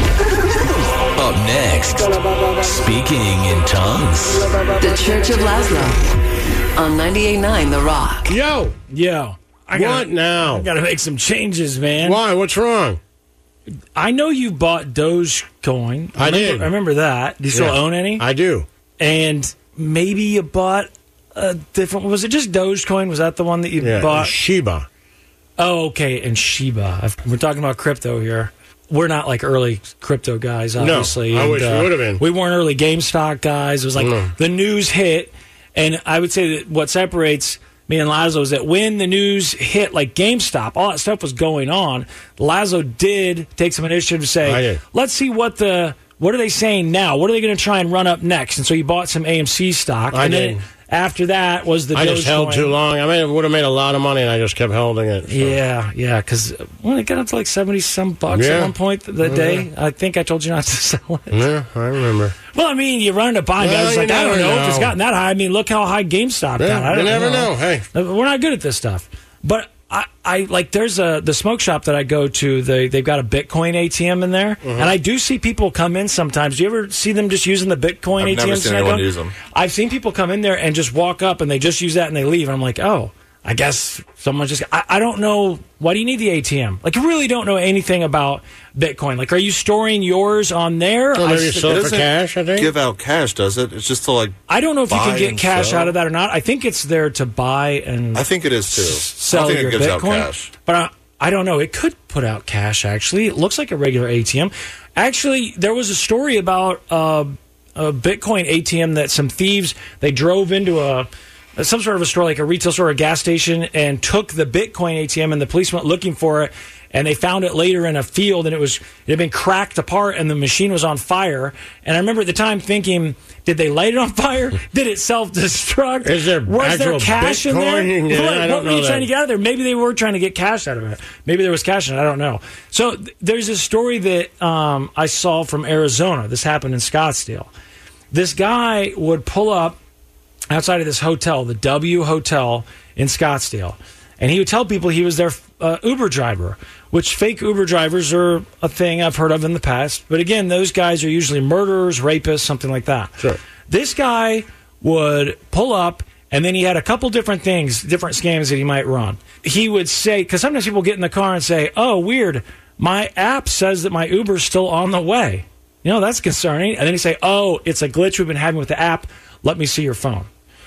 Up next, speaking in tongues. The Church of Laszlo on ninety-eight point nine The Rock. Yo! Yo. I gotta, What now? I got to make some changes, man. Why? What's wrong? I know you bought Dogecoin. I remember, did. I remember that. Do you still Yeah. own any? I do. And maybe you bought a different. Was it just Dogecoin? Was that the one that you Yeah, bought? Shiba. Oh, okay. And Shiba. I've, we're talking about crypto here. We're not like early crypto guys, obviously. No, I and, wish we uh, would have been. We weren't early GameStop guys. It was like No. the news hit, and I would say that what separates me and Laszlo is that when the news hit, like GameStop, all that stuff was going on. Laszlo did take some initiative to I say, did. let's see what the what are they saying now? What are they going to try and run up next? And so he bought some A M C stock. I and did. then after that was the I just held Dogecoin. too long. I mean, would have made a lot of money, and I just kept holding it. so. Yeah, yeah, because when it got up to like seventy some bucks Yeah. at one point the, the Yeah. day, I think I told you not to sell it. Yeah, I remember. Well, I mean, you run into buying Well, guys you like I don't never know, if it's know. gotten that high. I mean, look how high GameStop Yeah, got. I you don't never know. Hey. we're not good at this stuff. But I, I like there's a the smoke shop that I go to. They they've got a Bitcoin A T M in there, Uh-huh. and I do see people come in sometimes. Do you ever see them just using the Bitcoin I've A T Ms? never seen when I anyone go? use them. I've seen people come in there and just walk up and they just use that and they leave. And I'm like, oh, I guess someone just. I, I don't know. Why do you need the A T M? Like, I really don't know anything about Bitcoin. Like, are you storing yours on there? Well, maybe I, you sell it for cash, I think. Give out cash, does it? It's just to like. I don't know if you buy can get and cash sell. out of that or not. I think it's there to buy and. I think it is too. Sell I don't think your it gives Bitcoin. out cash. But I, I don't know. It could put out cash. Actually, it looks like a regular A T M. Actually, there was a story about uh, a Bitcoin A T M that some thieves they drove into a. Some sort of a store, like a retail store or a gas station, and took the Bitcoin A T M, and the police went looking for it, and they found it later in a field, and it was it had been cracked apart, and the machine was on fire. And I remember at the time thinking, did they light it on fire? Did it self-destruct? Is there was there actual cash in there? Bitcoin? Yeah, Like, I what don't were you know trying that. to get out of there? Maybe they were trying to get cash out of it. Maybe there was cash in it. I don't know. So th- there's a story that um, I saw from Arizona. This happened in Scottsdale. This guy would pull up outside of this hotel, the W Hotel in Scottsdale, and he would tell people he was their uh, Uber driver, which fake Uber drivers are a thing I've heard of in the past. But again, those guys are usually murderers, rapists, something like that. Sure. This guy would pull up, and then he had a couple different things, different scams that he might run. He would say, because sometimes people get in the car and say, oh, weird, my app says that my Uber's still on the way. You know, that's concerning. And then he'd say, oh, it's a glitch we've been having with the app. Let me see your phone.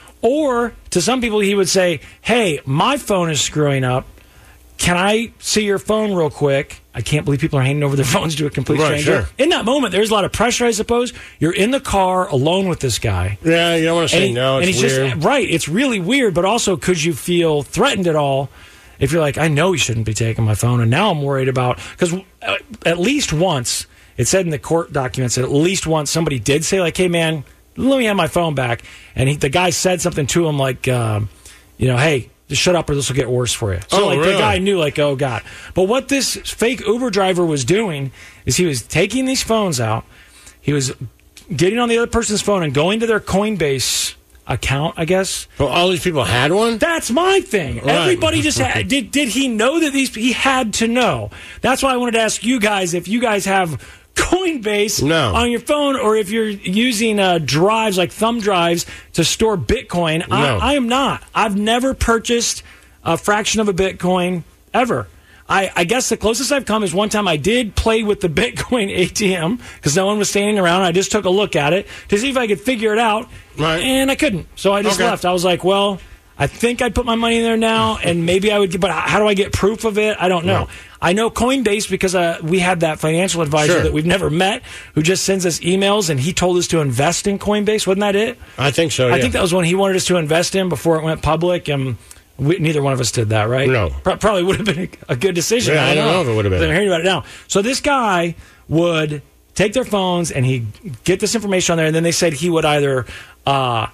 Or to some people, he would say, hey, my phone is screwing up. Can I see your phone real quick? I can't believe people are handing over their phones to a complete Right, stranger. sure. In that moment, there's a lot of pressure, I suppose. You're in the car alone with this guy. Yeah, you don't want to And say he- no. and It's he's weird. just right. It's really weird, but also could you feel threatened at all if you're like, I know he shouldn't be taking my phone, and now I'm worried about, because at least once, it said in the court documents that at least once somebody did say, like, hey, man, let me have my phone back. And he, the guy said something to him like, um, you know, hey, just shut up or this will get worse for you. So, oh, like, really? the guy knew, like, oh, God. But what this fake Uber driver was doing is he was taking these phones out. He was getting on the other person's phone and going to their Coinbase account, I guess. Well, all these people had one? That's my thing. Right. Everybody just had, did did he know that these, he had to know. That's why I wanted to ask you guys if you guys have Coinbase no. on your phone, or if you're using uh, drives, like thumb drives, to store Bitcoin. No. I, I am not. I've never purchased a fraction of a Bitcoin ever. I, I guess the closest I've come is one time I did play with the Bitcoin A T M because no one was standing around. I just took a look at it to see if I could figure it out, right. and I couldn't. So I just okay. left. I was like, well, I think I'd put my money in there now, and maybe I would get, but how do I get proof of it? I don't know. No. I know Coinbase because uh, we had that financial advisor sure. that we've never met who just sends us emails, and he told us to invest in Coinbase. Wasn't that it? I think so, yeah. I think that was when he wanted us to invest in before it went public, and we, neither one of us did that, right? No. Pro- probably would have been a, a good decision. Yeah, I I don't don't know if it would have been. I'm hearing about it now. So this guy would take their phones, and he'd get this information on there, and then they said he would either uh,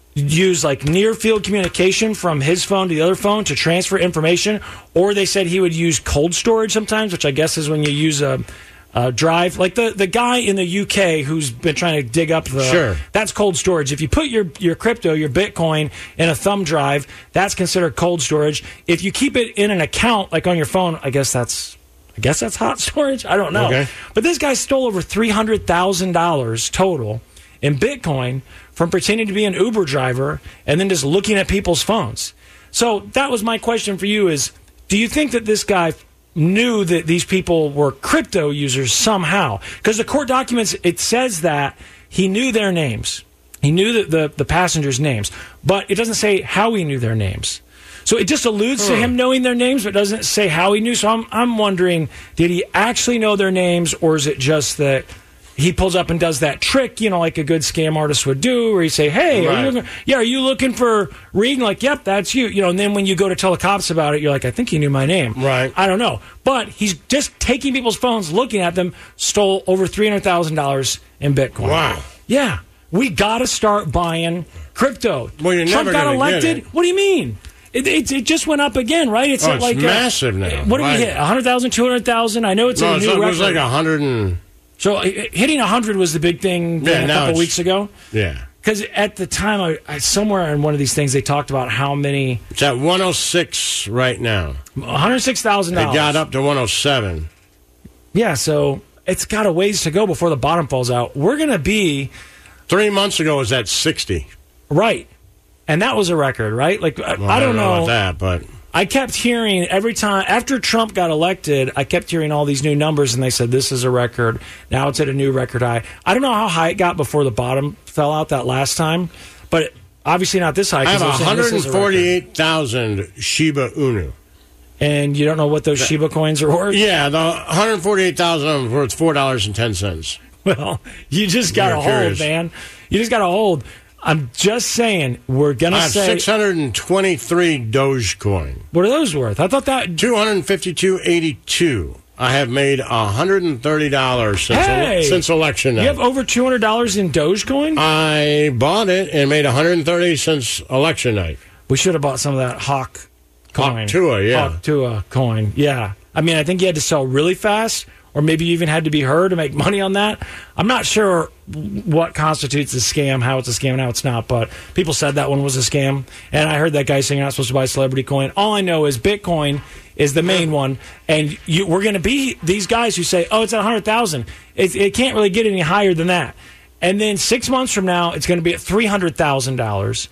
use like near field communication from his phone to the other phone to transfer information, or they said he would use cold storage sometimes, which I guess is when you use a, a drive. Like the, the guy in the U K who's been trying to dig up the... Sure. That's cold storage. If you put your, your crypto, your Bitcoin, in a thumb drive, that's considered cold storage. If you keep it in an account, like on your phone, I guess that's... I guess that's hot storage. I don't know. Okay. But this guy stole over three hundred thousand dollars total in Bitcoin from pretending to be an Uber driver and then just looking at people's phones. So that was my question for you is, do you think that this guy knew that these people were crypto users somehow? Because the court documents, it says that he knew their names. He knew the, the, the passengers' names. But it doesn't say how he knew their names. So it just alludes hmm. to him knowing their names, but doesn't say how he knew. So I'm, I'm wondering, did he actually know their names, or is it just that he pulls up and does that trick, you know, like a good scam artist would do, where you say, hey, right. are you looking, yeah, are you looking for Reed? And like, yep, that's you. You know, and then when you go to tell the cops about it, you're like, I think he knew my name. Right. I don't know. But he's just taking people's phones, looking at them, stole over three hundred thousand dollars in Bitcoin. Wow. Yeah. We got to start buying crypto. Well, you're Trump never got gonna elected. get it. What do you mean? It, it, it just went up again, right? It's oh, at it's like massive uh, now. What did right. we hit? one hundred thousand, two hundred thousand? I know it's no, a it's new like, record. it was like one hundred and... So uh, hitting one hundred was the big thing Yeah, a now couple it's- weeks ago? Yeah. Because at the time, I, I, somewhere in one of these things, they talked about how many... It's at one oh six right now. one hundred six thousand dollars. It got up to one oh seven. Yeah, so it's got a ways to go before the bottom falls out. We're going to be... Three months ago, it was at sixty. Right. And that was a record, right? Like, I, Well, I don't know know. about that, but... I kept hearing every time after Trump got elected, I kept hearing all these new numbers, and they said this is a record. Now it's at a new record high. I don't know how high it got before the bottom fell out that last time, but obviously not this high. I have 'cause they're saying this one is a hundred record. forty-eight thousand Shiba Inu. And you don't know what those Shiba coins are worth? Yeah, the one hundred forty-eight thousand of them are worth four dollars and ten cents. Well, you just got to You're hold, curious. man. You just got to hold. I'm just saying, we're going to I have say... six hundred twenty-three Dogecoin. What are those worth? I thought that... two hundred fifty-two eighty-two. I have made one hundred thirty dollars since, Hey! ele- since election night. You have over two hundred dollars in Dogecoin? I bought it and made one hundred thirty dollars since election night. We should have bought some of that Hawk coin. Hawk-Tua, yeah. Hawk-Tua coin, yeah. I mean, I think you had to sell really fast, or maybe you even had to be heard to make money on that. I'm not sure what constitutes a scam, how it's a scam, and how it's not, but people said that one was a scam. And I heard that guy saying you're not supposed to buy celebrity coin. All I know is Bitcoin is the main one, and you, we're going to be these guys who say, oh, it's at one hundred thousand. It, it can't really get any higher than that. And then six months from now, it's going to be at three hundred thousand dollars.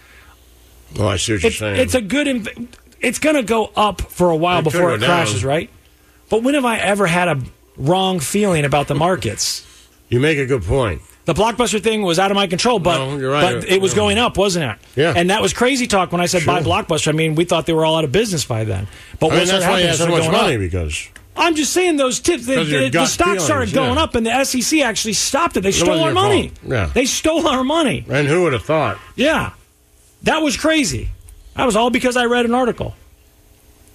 Oh, I see what you're It, saying. it's a good. Inv- it's going to go up for a while It could before go it down. crashes, right? But when have I ever had a wrong feeling about the markets? You make a good point. The Blockbuster thing was out of my control, but No, you're right. but it was Yeah. going up, wasn't it? Yeah. And that was crazy talk when I said Sure. buy Blockbuster. I mean, we thought they were all out of business by then. But I mean, what started that's why happening you have so started much going money, up. because... I'm just saying those tips. The, Because your the, the gut stock feelings, started going yeah. up, and the S E C actually stopped it. They It stole wasn't our your money. fault. Yeah. They stole our money. And who would have thought? Yeah. That was crazy. That was all because I read an article.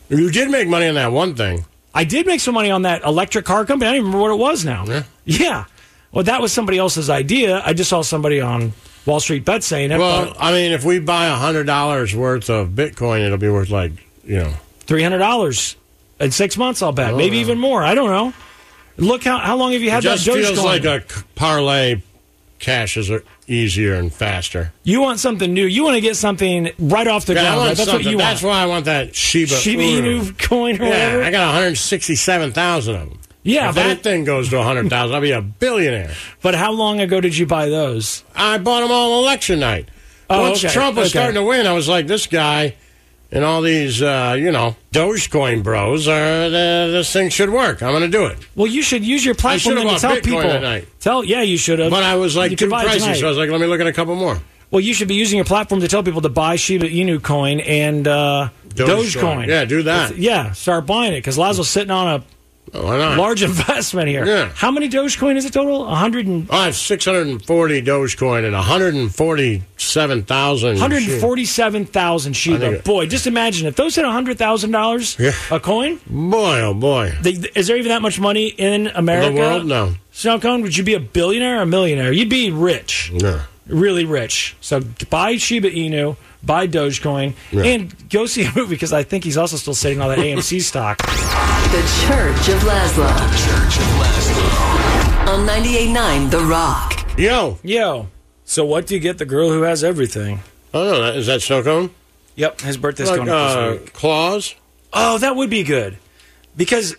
You did make money on that one thing. I did make some money on that electric car company. I don't even remember what it was now. Yeah. Yeah. Well, that was somebody else's idea. I just saw somebody on Wall Street Bet saying it. Well, but I mean, if we buy one hundred dollars worth of Bitcoin, it'll be worth like, you know. three hundred dollars in six months, I'll bet. Oh, Maybe yeah. even more. I don't know. Look, how how long have you had It that just Dogecoin? feels like a c- parlay. Cashes are easier and faster. You want something new. You want to get something right off the Yeah, I ground. want Right? That's what something. you That's want. why I want that Shiba, Shiba Inu coin or yeah, whatever. I got one hundred sixty-seven thousand of them. Yeah, if but- that thing goes to one hundred thousand, I'll be a billionaire. But how long ago did you buy those? I bought them all on election night. Oh, Once okay, Trump was okay. starting to win, I was like, this guy and all these, uh, you know, Dogecoin bros, are uh, this thing should work. I'm going to do it. Well, you should use your I should platform have to bought tell Bitcoin people. that night. Tell, yeah, you should have. But I was like You too could buy it pricey, tonight. so I was like, let me look at a couple more. Well, you should be using your platform to tell people to buy Shiba Inu coin and uh, Dogecoin. Dogecoin. Yeah, do that. It's- yeah, start buying it because Lazo's sitting on Oh, why not? a large investment here. Yeah. How many Dogecoin is it total? one hundred and I have six hundred forty Dogecoin and one hundred forty-seven thousand. one hundred forty-seven thousand I Shiba. think it- Boy, just imagine if those hit one hundred thousand dollars Yeah. a coin. Boy, oh boy. They, is there even that much money in America? The world? No. Snow Cone, would you be a billionaire or a millionaire? You'd be rich. No. Really rich. So buy Shiba Inu, buy Dogecoin, Yeah. and go see a movie because I think he's also still sitting on that A M C stock. The Church of Laszlo. Church of Laszlo. On ninety-eight point nine The Rock. Yo. Yo. So what do you get the girl who has everything? Oh, no, that- is that snow cone? Yep, his birthday's Like, coming up uh, this week. claws? Oh, that would be good. Because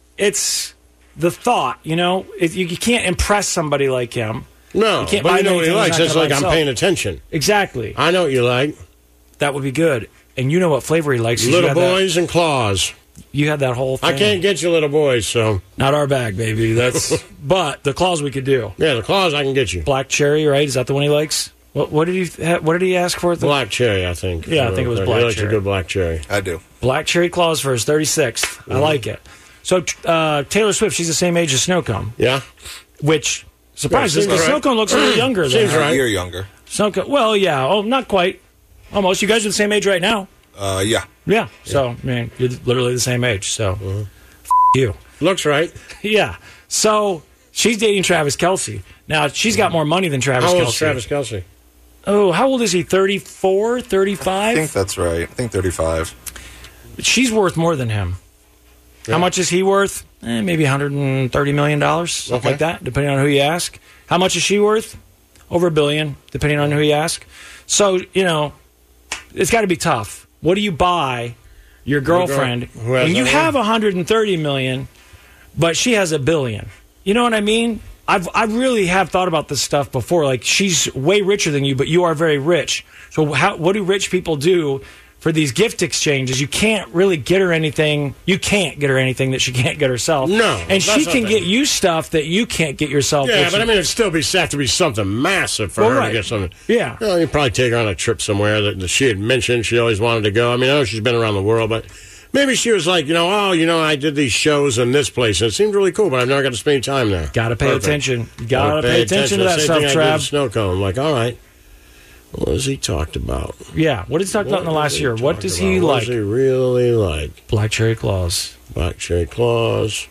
it's the thought, you know? If you, you can't impress somebody like him. No, You can't but buy you know what he anything he's likes. not It's gonna like buy I'm himself. paying attention. Exactly. I know what you like. That would be good. And you know what flavor he likes. 'cause Little you had that- boys and claws. You had that whole thing. I can't get you little boys, so. Not our bag, baby. That's but the claws we could do. Yeah, the claws I can get you. Black cherry, right? Is that the one he likes? What, what did he? ha- What did he ask for? At the, Black cherry, I think. Yeah, I think it was He black likes cherry. a good black cherry. I do. Black cherry claws for his thirty-sixth. I like it. So uh, Taylor Swift, she's the same age as Snowcone, Yeah? which surprises Yeah, because seems right. Snowcone looks a little younger than Seems her. right. A year younger. Snowcone, well, yeah. Oh, not quite. Almost. You guys are the same age right now. Uh, yeah. Yeah. So, I mean, you're literally the same age. So, Mm-hmm. f- you. Looks right. Yeah. So she's dating Travis Kelce. Now she's got more money than Travis How Kelce. old is Travis Kelce? Oh, how old is he? thirty-four, I thirty-five? think that's right. I think thirty-five. She's worth more than him. Yeah. How much is he worth? Eh, maybe one hundred thirty million dollars, something Okay. like that, depending on who you ask. How much is she worth? Over a billion, depending on who you ask. So, you know, it's got to be tough. What do you buy your girlfriend who has when you that have one hundred thirty million, but she has a billion? You know what I mean? I've I really have thought about this stuff before. Like, she's way richer than you, but you are very rich. So how, what do rich people do for these gift exchanges? You can't really get her anything. You can't get her anything that she can't get herself. No, and she that's can not get the- you stuff that you can't get yourself. Yeah, which but I is- mean, it'd still be have to be something massive for Well, her right. to get something. Yeah. You know, you'd probably take her on a trip somewhere that, that she had mentioned she always wanted to go. I mean, I know she's been around the world, but maybe she was like, you know, oh, you know, I did these shows in this place, and it seemed really cool, but I've never got to spend any time there. Got to pay Perfect. attention. You got to pay attention to that Same stuff, thing I did Trav. with Snow Cone. Like, all right, what has he talked about? Yeah. What did he talk about in the last year? What does he What like? does he really like? Black cherry claws. Black cherry claws.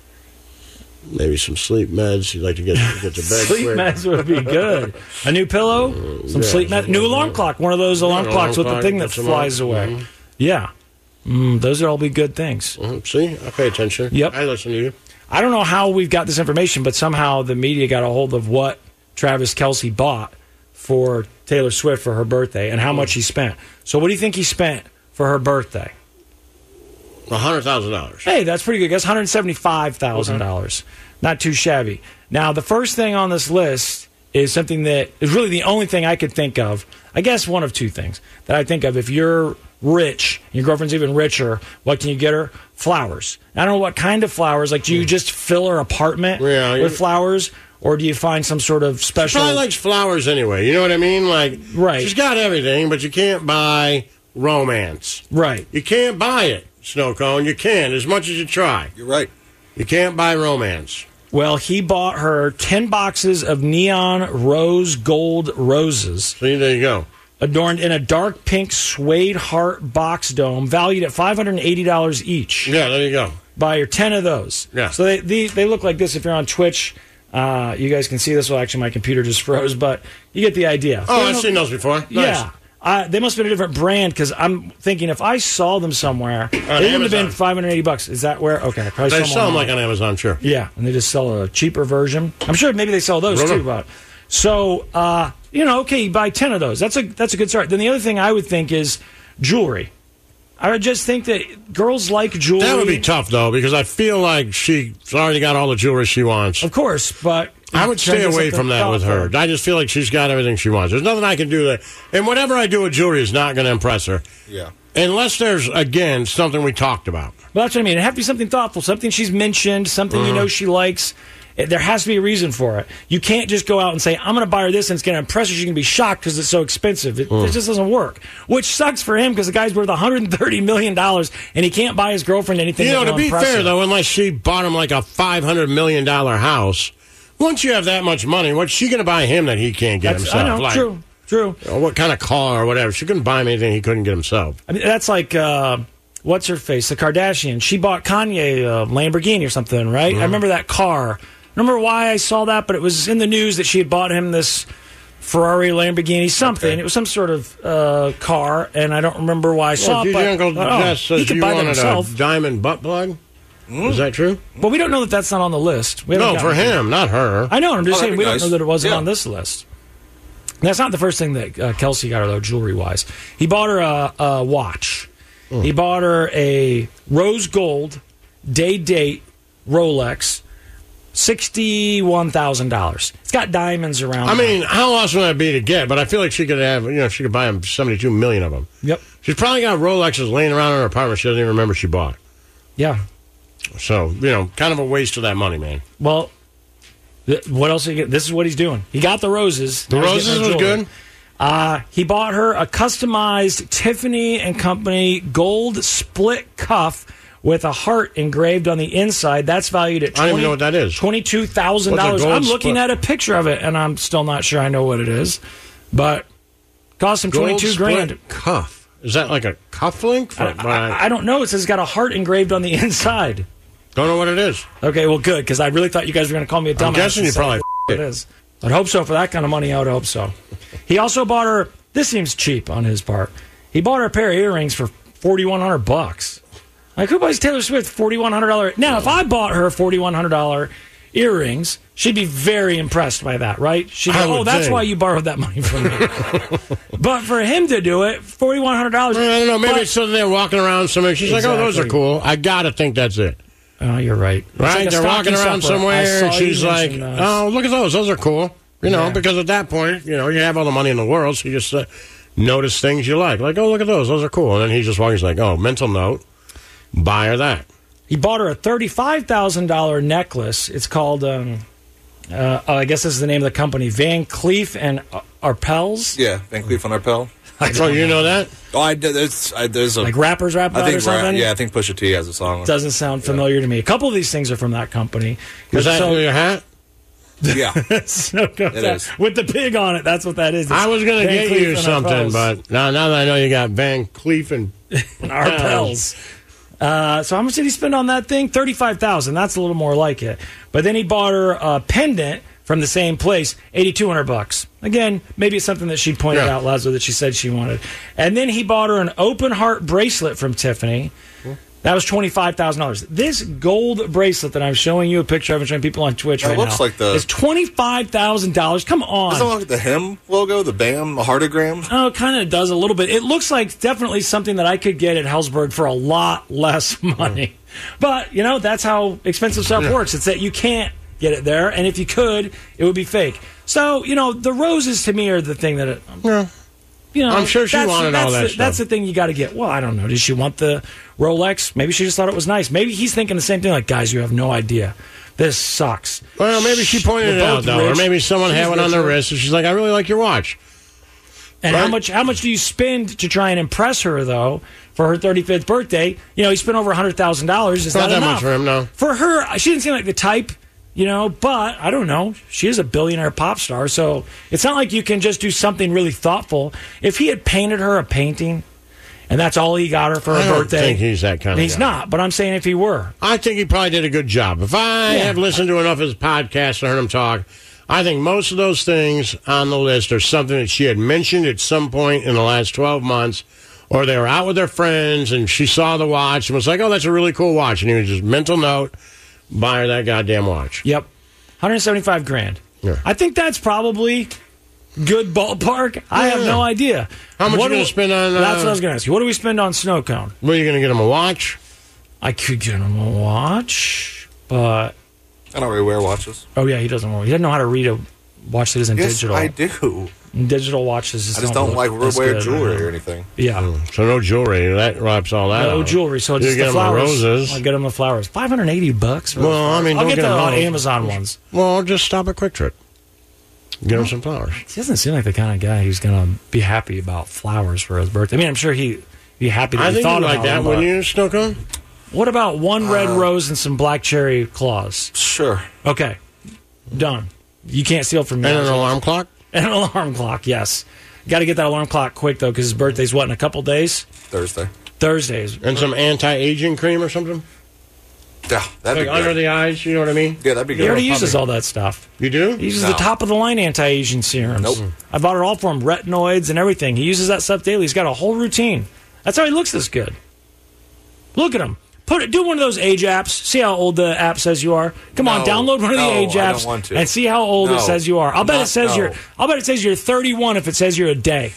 Maybe some sleep meds. He'd like to get get to bed Sleep quick. meds would be good. A new pillow, some yeah, sleep meds, something new like alarm that. clock. One of those alarm Yeah, clocks with alarm the clock, thing that puts 'em flies on. away. Mhm. Yeah. Mm, those would all be good things. Mhm. See, I pay attention. Yep. I listen to you. I don't know how we've got this information, but somehow the media got a hold of what Travis Kelce bought for Taylor Swift for her birthday and how much he spent. So what do you think he spent for her birthday? A hundred thousand dollars. Hey, that's pretty good. Guess one hundred seventy-five thousand dollars. Not too shabby. Now, the first thing on this list is something that is really the only thing I could think of. I guess one of two things that I think of. If you're rich, your girlfriend's even richer, what can you get her? Flowers. I don't know what kind of flowers. Like, do you just fill her apartment Yeah, you- with flowers? Or do you find some sort of She special... probably likes flowers anyway. You know what I mean? Like, Right. she's got everything, but you can't buy romance. Right. You can't buy it, Snow Cone. You can, as much as you try. You're right. You can't buy romance. Well, he bought her ten boxes of neon rose gold roses. See, there you go. adorned in a dark pink suede heart box dome, valued at five hundred eighty dollars each. Yeah, there you go. Buy your ten of those. Yeah. So they, they, they look like this if you're on Twitch. Uh, you guys can see this. Well, actually, my computer just froze, but you get the idea. Oh, I've seen those before. Nice. Yeah. Uh, they must have been a different brand because I'm thinking if I saw them somewhere, they wouldn't have been five hundred eighty bucks. Is that where? Okay. Probably They sell them online. like on Amazon, sure. Yeah, and they just sell a cheaper version. I'm sure maybe they sell those Really? too, but so uh, you know, okay, you buy ten of those. That's a that's a good start. Then the other thing I would think is jewelry. I would just think that girls like jewelry. That would be tough, though, because I feel like she's already got all the jewelry she wants. Of course, but I would stay Trying to away get from that with her. thoughtful. I just feel like she's got everything she wants. There's nothing I can do that. And whatever I do with jewelry is not going to impress her. Yeah. Unless there's, again, something we talked about. Well, that's what I mean. It has to be something thoughtful, something she's mentioned, something you Mhm. know she likes. It- There has to be a reason for it. You can't just go out and say, I'm going to buy her this, and it's going to impress her. She's going to be shocked because it's so expensive. It, Mm. it just doesn't work. Which sucks for him because the guy's worth one hundred thirty million dollars, and he can't buy his girlfriend anything You know, that to will be impress fair, her. though, unless she bought him like a five hundred million dollars house, once you have that much money, what's she going to buy him that he can't get That's- himself? I know, like, true, true. you know, what kind of car or whatever. She couldn't buy him anything he couldn't get himself. I mean, that's like, uh, what's her face? The Kardashian. She bought Kanye a Lamborghini or something, right? Mhm. I remember that car. Remember why I saw that, but it was in the news that she had bought him this Ferrari, Lamborghini, something. It was some sort of uh, car, and I don't remember why I saw Well, it. your But, Uncle oh, Jess he says could you buy that wanted himself. a diamond butt plug. Is that true? Well, we don't know that that's not on the list. We haven't No, for gotten to him, it. not her. I know. I'm just Oh, saying that'd we be don't nice. know that it wasn't Yeah. on this list. That's not the first thing that uh, Kelsey got her, though, jewelry-wise. He bought her a, a watch. Hmm. He bought her a rose gold day-date Rolex, sixty-one thousand dollars. It's got diamonds around I it. mean, how awesome would that be to get? But I feel like she could have, you know, she could buy him seventy-two million of them. Yep. She's probably got Rolexes laying around in her apartment she doesn't even remember she bought. Yeah. So, you know, kind of a waste of that money, man. Well, th- what else? Did he get? This is what he's doing. He got the roses. The Now he's roses getting her was jewelry. good? Uh, he bought her a customized Tiffany and Company gold split cuff with a heart engraved on the inside. That's valued at I don't even know what that is. twenty-two thousand dollars. What's a gold I'm looking split? at a picture of it, and I'm still not sure I know what it is. But cost him Gold twenty-two split grand. cuff. Is that like a cuff link? For, I, I, I don't know. It says it's got a heart engraved on the inside. Don't know what it is. Okay, well, good, because I really thought you guys were going to call me a dumbass. I'm guessing and you say probably it is. I'd hope so. For that kind of money, I would hope so. He also bought her. This seems cheap on his part. He bought her a pair of earrings for forty-one hundred bucks. Like, who buys Taylor Swift forty-one hundred dollars? Now, if I bought her forty-one hundred dollars earrings, she'd be very impressed by that, right? She'd I go, oh, would that's think. why you borrowed that money from me. But for him to do it, forty-one hundred dollars. I don't know. Maybe it's so they're walking around somewhere. She's like, oh, those are Exactly. cool. I got to think that's it. Oh, you're right. It's Right? like a they're walking stocking around stuffer. I somewhere, and saw you she's like, mention those. oh, look at those. Those are cool. You know, Yeah. because at that point, you know, you have all the money in the world, so you just uh, notice things you like. Like, oh, look at those. Those are cool. And then he's just walking. He's like, oh, mental note. Buy her that. He bought her a thirty-five thousand dollars necklace. It's called, um, uh, oh, I guess this is the name of the company, Van Cleef and Arpels. Yeah, Van Cleef and Arpels. Oh, you know that? Oh, I, there's, I, there's a Like rappers rap I about think or something? Ra- yeah, I think Pusha T has a song. Doesn't sound familiar to me. A couple of these things are from that company. Is that So- your hat? Yeah, so It that- is. with the pig on it. That's what that is. It's I was going to Van get Cleef you and something, Arpels. but now, now that I know you got Van Cleef and Arpels. Uh, so how much did he spend on that thing? Thirty-five thousand. That's a little more like it. But then he bought her a pendant from the same place, eighty-two hundred bucks. Again, maybe it's something that she pointed Yeah. out, Lazo, that she said she wanted. And then he bought her an open heart bracelet from Tiffany. That was twenty-five thousand dollars. This gold bracelet that I'm showing you a picture of and showing people on Twitch It right looks now like the- is twenty-five thousand dollars. Come on. Doesn't it look like the him logo, the BAM, the heartogram? Oh, it kind of does a little bit. It looks like definitely something that I could get at Hellsberg for a lot less money. But, you know, that's how expensive stuff Yeah. works. It's that you can't get it there, and if you could, it would be fake. So, you know, the roses to me are the thing that, it, Yeah. you know, I'm sure she that's, wanted that's all that the, stuff. That's the thing you got to get. Well, I don't know. Did she want the Rolex? Maybe she just thought it was nice. Maybe he's thinking the same thing. Like, guys, you have no idea. This sucks. Well, maybe she pointed We're it out, both though. Or rich. maybe someone She's had one on their richer. wrist, and she's like, I really like your watch. And Right. how much how much do you spend to try and impress her, though, for her thirty-fifth birthday? You know, he spent over one hundred thousand dollars. Is Not that that enough? much for him, no. For her, she didn't seem like the type You know, but I don't know. She is a billionaire pop star, so it's not like you can just do something really thoughtful. If he had painted her a painting, and that's all he got her for her I don't birthday, think he's that kind of he's guy. not. But I'm saying if he were, I think he probably did a good job. If I Yeah. have listened to enough of his podcasts and heard him talk, I think most of those things on the list are something that she had mentioned at some point in the last twelve months, or they were out with their friends and she saw the watch and was like, "Oh, that's a really cool watch," and he was just mental note, buy her that goddamn watch. Yep. one hundred seventy-five grand. Yeah. I think that's probably good ballpark. I have Yeah. no idea. How much What you do- gonna spend on, uh, That's what I was going to ask you. What do we spend on snow cone? What, are you going to get him a watch? I could get him a watch, but I don't really wear watches. oh yeah, he doesn't. He doesn't know how to read a watch that isn't Yes, digital. I do. Digital watches just I just don't, don't look like as wear good. jewelry or anything. Yeah. So no jewelry. That wraps all that No out. jewelry, so You just get the him flowers. roses. I'll get him the flowers. five hundred eighty bucks. For Well, those flowers. I mean, I'll don't get get the them uh, those. Amazon ones. Well, just stop at Quick Trip. Get him some flowers. He doesn't seem like the kind of guy who's going to be happy about flowers for his birthday. I mean, I'm sure he'd be happy that I he think thought you like about that, them, wouldn't but- you, Snow Cone? What about one red Uh, rose and some black cherry claws? Sure. Okay. Done. You can't steal from me. And an alarm clock? And an alarm clock, yes. Got to get that alarm clock quick, though, because his birthday's, what, in a couple days? Thursday. Thursdays. And some anti-aging cream or something? Yeah, that'd Like be under good. the eyes, you know what I mean? Yeah, that'd be He good. already uses all that stuff. You do? He uses No. the top-of-the-line anti-Asian serums. Nope. I bought it all for him, retinoids and everything. He uses that stuff daily. He's got a whole routine. That's how he looks this good. Look at him. Put it. Do one of those age apps. See how old the app says you are. Come on, No. download one of No, the age I don't apps want to. and see how old No. it says you are. I'll bet Not- it says no. you're. I'll bet it says you're thirty-one if it says you're a day.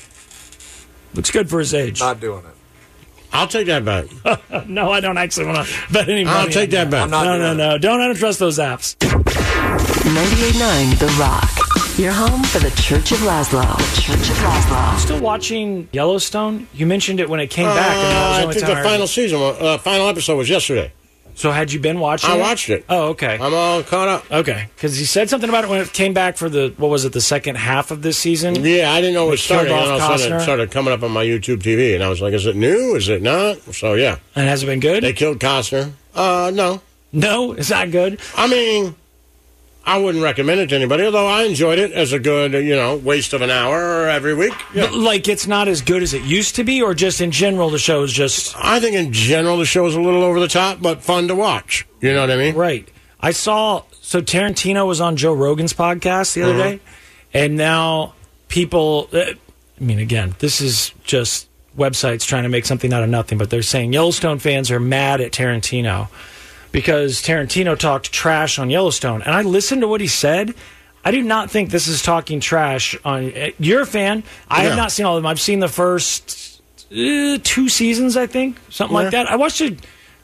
Looks good for his age. Not doing it. I'll take that bet. No, I don't actually want to bet any money. I'll take on that bet. I'm not No, no, doing no. Don't ever trust those apps. ninety-eight point nine The Rock. Your home for the Church of Laszlo. The Church of Laszlo. Still watching Yellowstone? You mentioned it when it came back. And that was the Uh, I only think time the I final heard season, wa- uh, final episode was yesterday. So had you been watching I it? watched it. Oh, okay. I'm all caught up. Okay, because he said something about it when it came back for the, what was it, the second half of this season? Yeah, I didn't know it was They killed starting. And all off of a sudden it Costner? started coming up on my YouTube T V. And I was like, is it new? Is it not? So, yeah. And has it been good? They killed Costner. Uh, no. No? Is that good? I mean, I wouldn't recommend it to anybody, although I enjoyed it as a good, you know, waste of an hour every week. Yeah. But, like, it's not as good as it used to be, or just in general the show is just... I think in general the show's a little over the top, but fun to watch. You know what I mean? Right. I saw... So Tarantino was on Joe Rogan's podcast the other Mhm. day, and now people... Uh, I mean, again, this is just websites trying to make something out of nothing, but they're saying Yellowstone fans are mad at Tarantino because Tarantino talked trash on Yellowstone. And I listened to what he said. I do not think this is talking trash on... You're a fan. I Yeah. have not seen all of them. I've seen the first uh, two seasons, I think. Something like Yeah. that. I watched a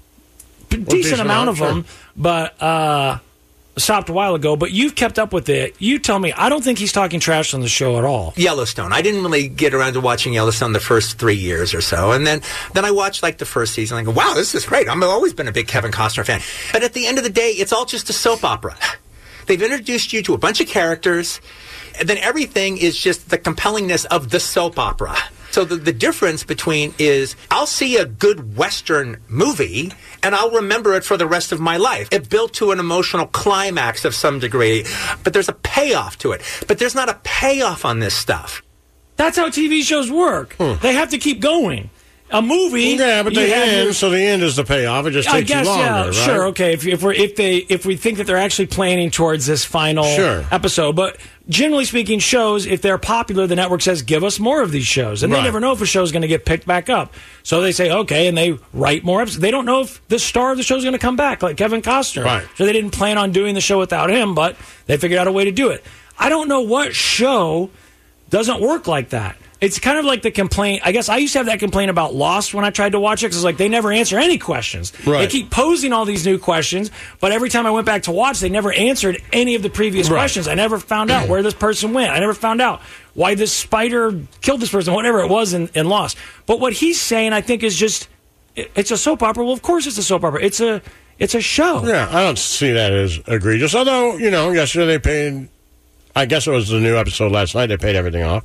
p- decent, decent amount amount, of sure. them, but... uh stopped a while ago, but you've kept up with it. You tell me. I don't think he's talking trash on the show at all. Yellowstone. I didn't really get around to watching Yellowstone the first three years or so. And then, then I watched like the first season. I go, wow, this is great. I've always been a big Kevin Costner fan. But at the end of the day, it's all just a soap opera. They've introduced you to a bunch of characters, and then everything is just the compellingness of the soap opera. So the, the difference between is I'll see a good Western movie and I'll remember it for the rest of my life. It built to an emotional climax of some degree, but there's a payoff to it. But there's not a payoff on this stuff. That's how T V shows work. They have to keep going. A movie, Yeah, but you the have end, your- so the end is the payoff. It just I takes guess, you longer, yeah, right? sure, okay. If, if we're if they if we think that they're actually planning towards this final Sure. episode, but generally speaking, shows if they're popular, the network says give us more of these shows, and Right. they never know if a show's going to get picked back up. So they say okay, and they write more episodes. They don't know if the star of the show is going to come back, like Kevin Costner. Right. So they didn't plan on doing the show without him, but they figured out a way to do it. I don't know what show doesn't work like that. It's kind of like the complaint. I guess I used to have that complaint about Lost when I tried to watch it because it's like they never answer any questions. Right. They keep posing all these new questions, but every time I went back to watch, they never answered any of the previous Right. questions. I never found out where this person went. I never found out why this spider killed this person, whatever it was in, in Lost. But what he's saying, I think, is just it- it's a soap opera. Well, of course it's a soap opera. It's a it's a show. Yeah, I don't see that as egregious. Although, you know, yesterday they paid, I guess it was the new episode last night, they paid everything off.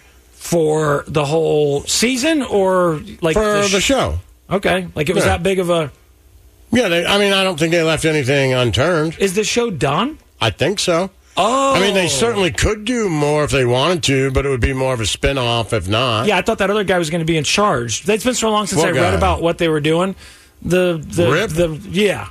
For the whole season, or like For sh- the show. Okay, like it was Yeah. that big of a. Yeah, they, I mean, I don't think they left anything unturned. Is the show done? I think so. Oh. I mean, they certainly could do more if they wanted to, but it would be more of a spin-off if not. Yeah, I thought that other guy was going to be in charge. It's been so long since What I guy? read about what they were doing. The the Rip? the yeah.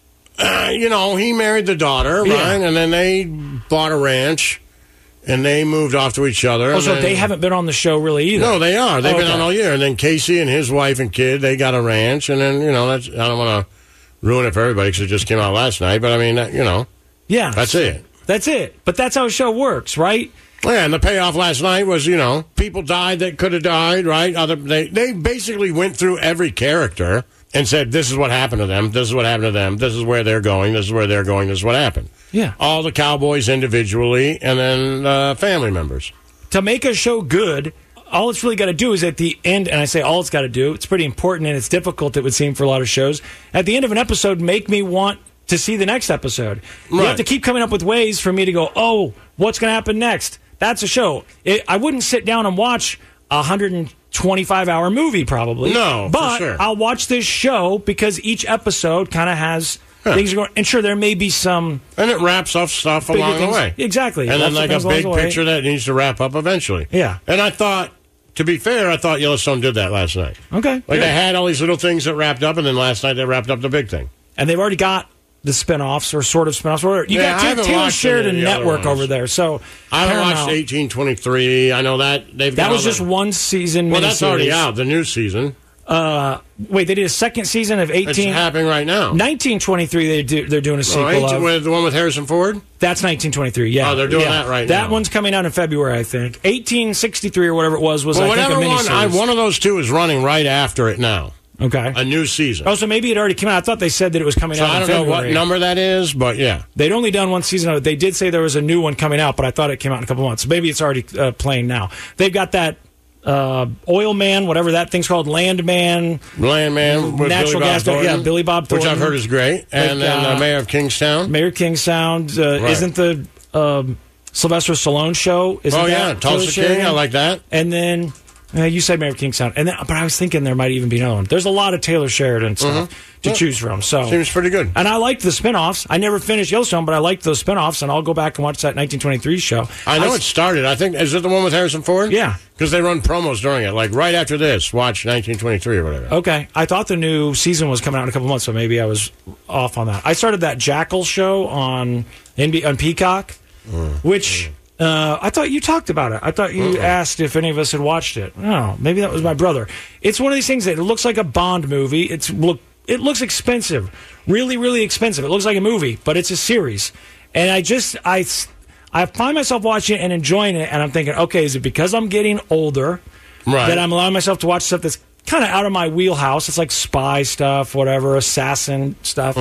Uh, you know, he married the daughter, Yeah. right? And then they bought a ranch, and they moved off to each other. Oh, and so then- they haven't been on the show really either. No, they are. They've Oh, been okay. on all year. And then Casey and his wife and kid, they got a ranch. And then, you know, that's, I don't want to ruin it for everybody because it just came out last night. But, I mean, that, you know, Yeah. that's it. That's it. But that's how a show works, right? Yeah, and the payoff last night was, you know, people died that could have died, right? Other they they basically went through every character and said, this is what happened to them, this is what happened to them, this is where they're going, this is where they're going, this is what happened. Yeah. All the Cowboys individually, and then uh, family members. To make a show good, all it's really got to do is at the end, and I say all it's got to do, it's pretty important and it's difficult, it would seem, for a lot of shows. At the end of an episode, make me want to see the next episode. You Right. have to keep coming up with ways for me to go, oh, what's going to happen next? That's a show. It, I wouldn't sit down and watch a one hundred twenty-five hour movie, probably. No, for but sure. I'll watch this show because each episode kind of has Huh. things going. And sure, there may be some. And it wraps up stuff bigger along things. the way. Exactly. And then Lots of like a things along big the way. picture that needs to wrap up eventually. Yeah. And I thought, to be fair, I thought Yellowstone did that last night. Okay. Like good. they had all these little things that wrapped up, and then last night they wrapped up the big thing. And they've already got the spinoffs or sort of spinoffs. Whatever. You Yeah, I got haven't Taylor watched any of Sheridan the other Network ones. over there. So I haven't Paramount- watched eighteen twenty-three. I know that they've That got was all just the- one season. Well, that's already miniseries. out. The new season. Uh, wait, they did a second season of It's eighteen. happening right now. nineteen twenty-three. They do. They're doing a sequel Oh, eighteen of. with the one with Harrison Ford. That's nineteen twenty-three. Yeah. Oh, they're doing Yeah. that right That now. one's coming out in February, I think. eighteen sixty-three or whatever it was was Well, I think whatever a one, I, miniseries. one of those two is running right after it now. Okay. A new season. Oh, so maybe it already came out. I thought they said that it was coming So out. I in don't know what February. number that is, but yeah. They'd only done one season of it. They did say there was a new one coming out, but I thought it came out in a couple months. So maybe it's already uh, playing now. They've got that uh, Oil Man, whatever that thing's called, Land Man. Landman with Natural Billy Bob gas, yeah, Thornton, Billy Bob which I've Thornton. heard is great, and Like, then uh, uh, Mayor of Kingstown. Mayor King Sound. Uh, Right. Isn't the um, Sylvester Stallone show? Isn't Oh, that yeah, Taylor Tulsa King, Sheridan? I like that. And then uh, you said Mayor of Kingstown, and then, but I was thinking there might even be another one. There's a lot of Taylor Sheridan stuff Mhm. to Yeah. choose from. So Seems pretty good. And I liked the spinoffs. I never finished Yellowstone, but I liked those spinoffs, and I'll go back and watch that nineteen twenty-three show. I know I- it started. I think is it the one with Harrison Ford? Yeah. because they run promos during it. Like right after this, watch nineteen twenty-three or whatever. Okay. I thought the new season was coming out in a couple months, so maybe I was off on that. I started that Jackal show on N B on Peacock, which uh, I thought you talked about it. I thought you asked if any of us had watched it. No, maybe that was my brother. It's one of these things that it looks like a Bond movie. It's look it looks expensive, really, really expensive. It looks like a movie, but it's a series. And I just I I find myself watching it and enjoying it, and I'm thinking, okay, is it because I'm getting older Right. that I'm allowing myself to watch stuff that's kind of out of my wheelhouse? It's like spy stuff, whatever, assassin stuff.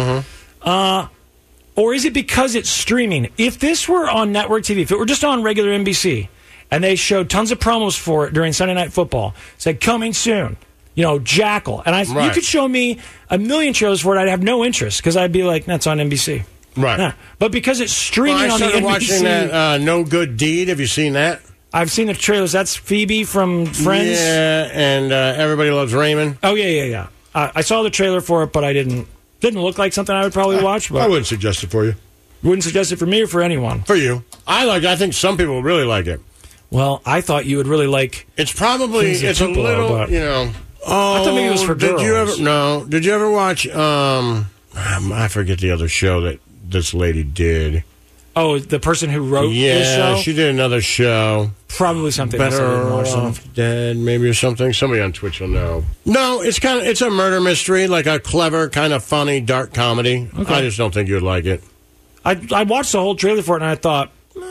Uh, or is it because it's streaming? If this were on network T V, if it were just on regular N B C, and they showed tons of promos for it during Sunday Night Football, said coming soon, you know, Jackal, and I, you Right. could show me a million shows for it, I'd have no interest because I'd be like, that's on N B C. Right. Yeah. But because it's streaming Well, I on the started N B C, watching that uh, No Good Deed. Have you seen that? I've seen the trailers. That's Phoebe from Friends. Yeah, and uh, Everybody Loves Raymond. Oh yeah, yeah, yeah. Uh, I saw the trailer for it, but I didn't. Didn't look like something I would probably watch. But I wouldn't suggest it for you. Wouldn't suggest it for me or for anyone. For you, I like. I think some people really like it. Well, I thought you would really like. It's probably Kings of it's a Tupelo, little, but- you know. Oh, I thought maybe it was for did you girls. ever? No. Did you ever watch? Um, I forget the other show that this lady did. Oh, the person who wrote Yeah, this show? she did another show. Probably something else I Better didn't watch. Off Dead, maybe or something. Somebody on Twitch will know. No, it's kind of it's a murder mystery, like a clever, kind of funny, dark comedy. Okay. I just don't think you'd like it. I I watched the whole trailer for it and I thought,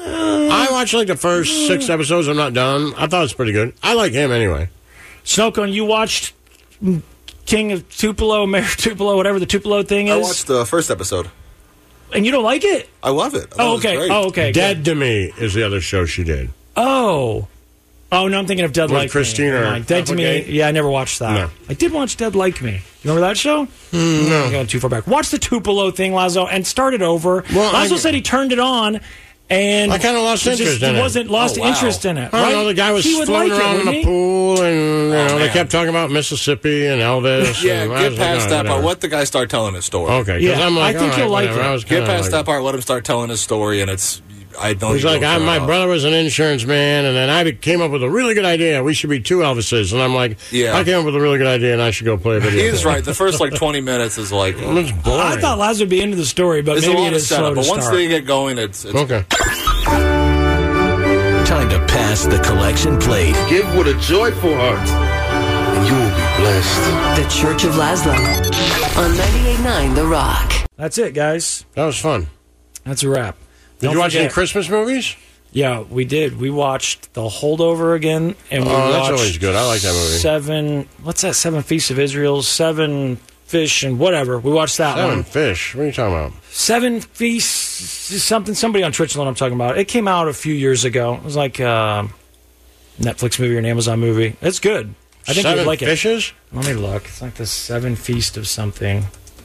I watched like the first six episodes. I'm not done. I thought it was pretty good. I like him anyway. Snowcone, you watched King of Tupelo, Mayor of Tupelo, whatever the Tupelo thing is, I watched the first episode. and you don't like it? I love it. I thought Oh, it was okay. great. Oh, okay. Dead to Me is the other show she did. Oh. Oh, no, I'm thinking of Dead With Like Christina Me. Never mind. Dead to Me. Applegate? Yeah, I never watched that. No. I did watch Dead Like Me. You remember that show? Mm, no. I'm going too far back. Watch the Tupelo thing, Lazo, and start it over. Well, Lazo I- said he turned it on, And I kind of lost he interest just, in he it. wasn't lost Oh, wow. interest in it. I don't Right? know, the guy was He would floating like it, around in wouldn't the he? pool, and you know, they man. kept talking about Mississippi and Elvis. Yeah, and I get was like, past oh, that whatever. part. Let the guy start telling his story. Okay, because Yeah, I'm like, I think all you'll right, like whatever. it. I was Get kinda past like, that part. Let him start telling his story, and it's. I don't. He's need to like, go I, through my it all. brother was an insurance man, and then I be- came up with a really good idea. We should be two Elvises. And I'm like, Yeah. I came up with a really good idea, and I should go play a video. He is game. right. The first like twenty minutes is like. It's boring. I thought Laz would be into the story, but There's maybe a lot it of is slow setup, to but once start. they get going, it's, it's Okay. Time to pass the collection plate. Give with a joyful heart, and you will be blessed. The Church of Laszlo on ninety-eight point nine The Rock. That's it, guys. That was fun. That's a wrap. Did Don't you watch any forget- Christmas movies? Yeah, we did. We watched The Holdover again, and we Oh, watched that's always good. I like that movie. Seven. What's that? Seven Feasts of Israel. Seven Fish and whatever. We watched that Seven one. Fish. What are you talking about? Seven Feasts. Something. Somebody on Twitch. What I'm talking about. It came out a few years ago. It was like a Netflix movie or an Amazon movie. It's good. I think Seven you'd like Fishes? it. Let me look. It's like the Seven Feast of something.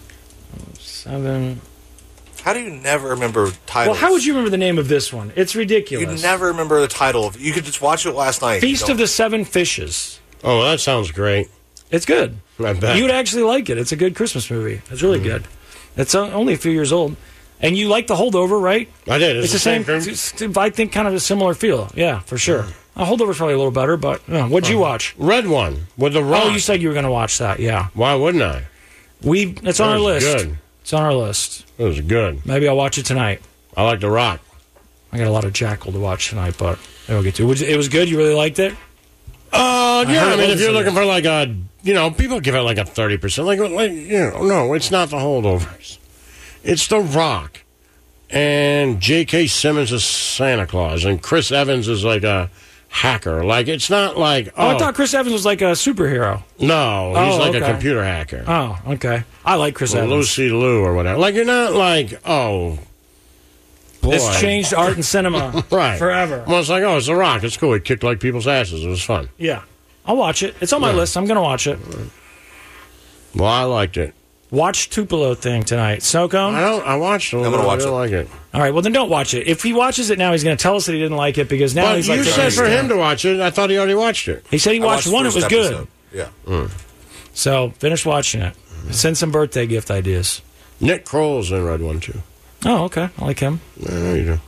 Seven. How do you never remember titles? Well, how would you remember the name of this one? It's ridiculous. You never remember the title of. You could just watch it last night. Feast You of the Seven Fishes. Oh, that sounds great. It's good. I bet. You would actually like it. It's a good Christmas movie. It's really good. It's uh, only a few years old. And you like The Holdover, right? I did. It's, It's the same, it's, I think, kind of a similar feel. Yeah, for sure. A Holdover's probably a little better, but uh, what'd you watch? Red One with the Rock. Oh, you said you were going to watch that, yeah. Why wouldn't I? We. It's on That our was list. good. It's on our list. It was good. Maybe I'll watch it tonight. I like the Rock. I got a lot of Jackal to watch tonight, but maybe I'll get to it. Was- It was good? You really liked it? Uh, I yeah, heard I it mean, was if you're a- looking for like a, you know, people give it like a thirty percent. Like, like, you know, no, it's not the Holdovers. It's the Rock. And J K. Simmons is Santa Claus. And Chris Evans is like a hacker. Like, it's not like, Oh, oh, I thought Chris Evans was like a superhero. no, he's Oh, like a okay. computer hacker. Oh, okay. I like Chris Or Evans. Lucy Liu or whatever. Like, you're not like, oh, boy. This changed art and cinema Right. forever. Well, it's like, oh, it's The Rock. It's cool. He kicked like people's asses. It was fun. Yeah. I'll watch it. It's on my Yeah. list. I'm going to watch it. Well, I liked it. Watch Tupelo thing tonight. Snow cone? I don't. I watched it. I'm gonna I watch didn't it. like it. All right, well, then don't watch it. If he watches it now, he's going to tell us that he didn't like it because now But he's you like... said for him to watch it. I thought he already watched it. He said he I watched, watched one. the It was first good. episode. Yeah. Mm. So finish watching it. Send some birthday gift ideas. Nick Kroll's in Red One too. Oh, okay. I like him. Yeah, there you do.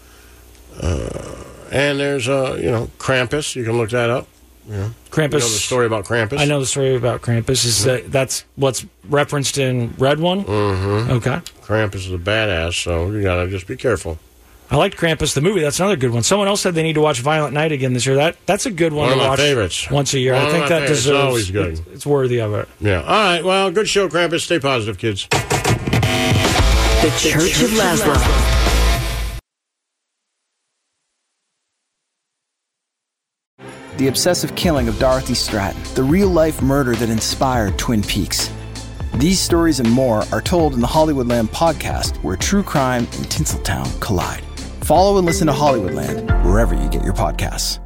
Uh, and there's uh, you know, Krampus. You can look that up. Yeah. Krampus. You know the story about Krampus? I know the story about Krampus. Is that that's what's referenced in Red One? Mm-hmm. Okay. Krampus is a badass, so you gotta just be careful. I liked Krampus, the movie. That's another good one. Someone else said they need to watch Violent Night again this year. That That's a good one, One of to my watch favorites. once a year. One I of think my that favorites. deserves... It's always good. It's, it's worthy of it. Yeah. All right. Well, good show, Krampus. Stay positive, kids. The Church of Laszlo. The obsessive killing of Dorothy Stratton, the real-life murder that inspired Twin Peaks. These stories and more are told in the Hollywoodland podcast, where true crime and Tinseltown collide. Follow and listen to Hollywoodland wherever you get your podcasts.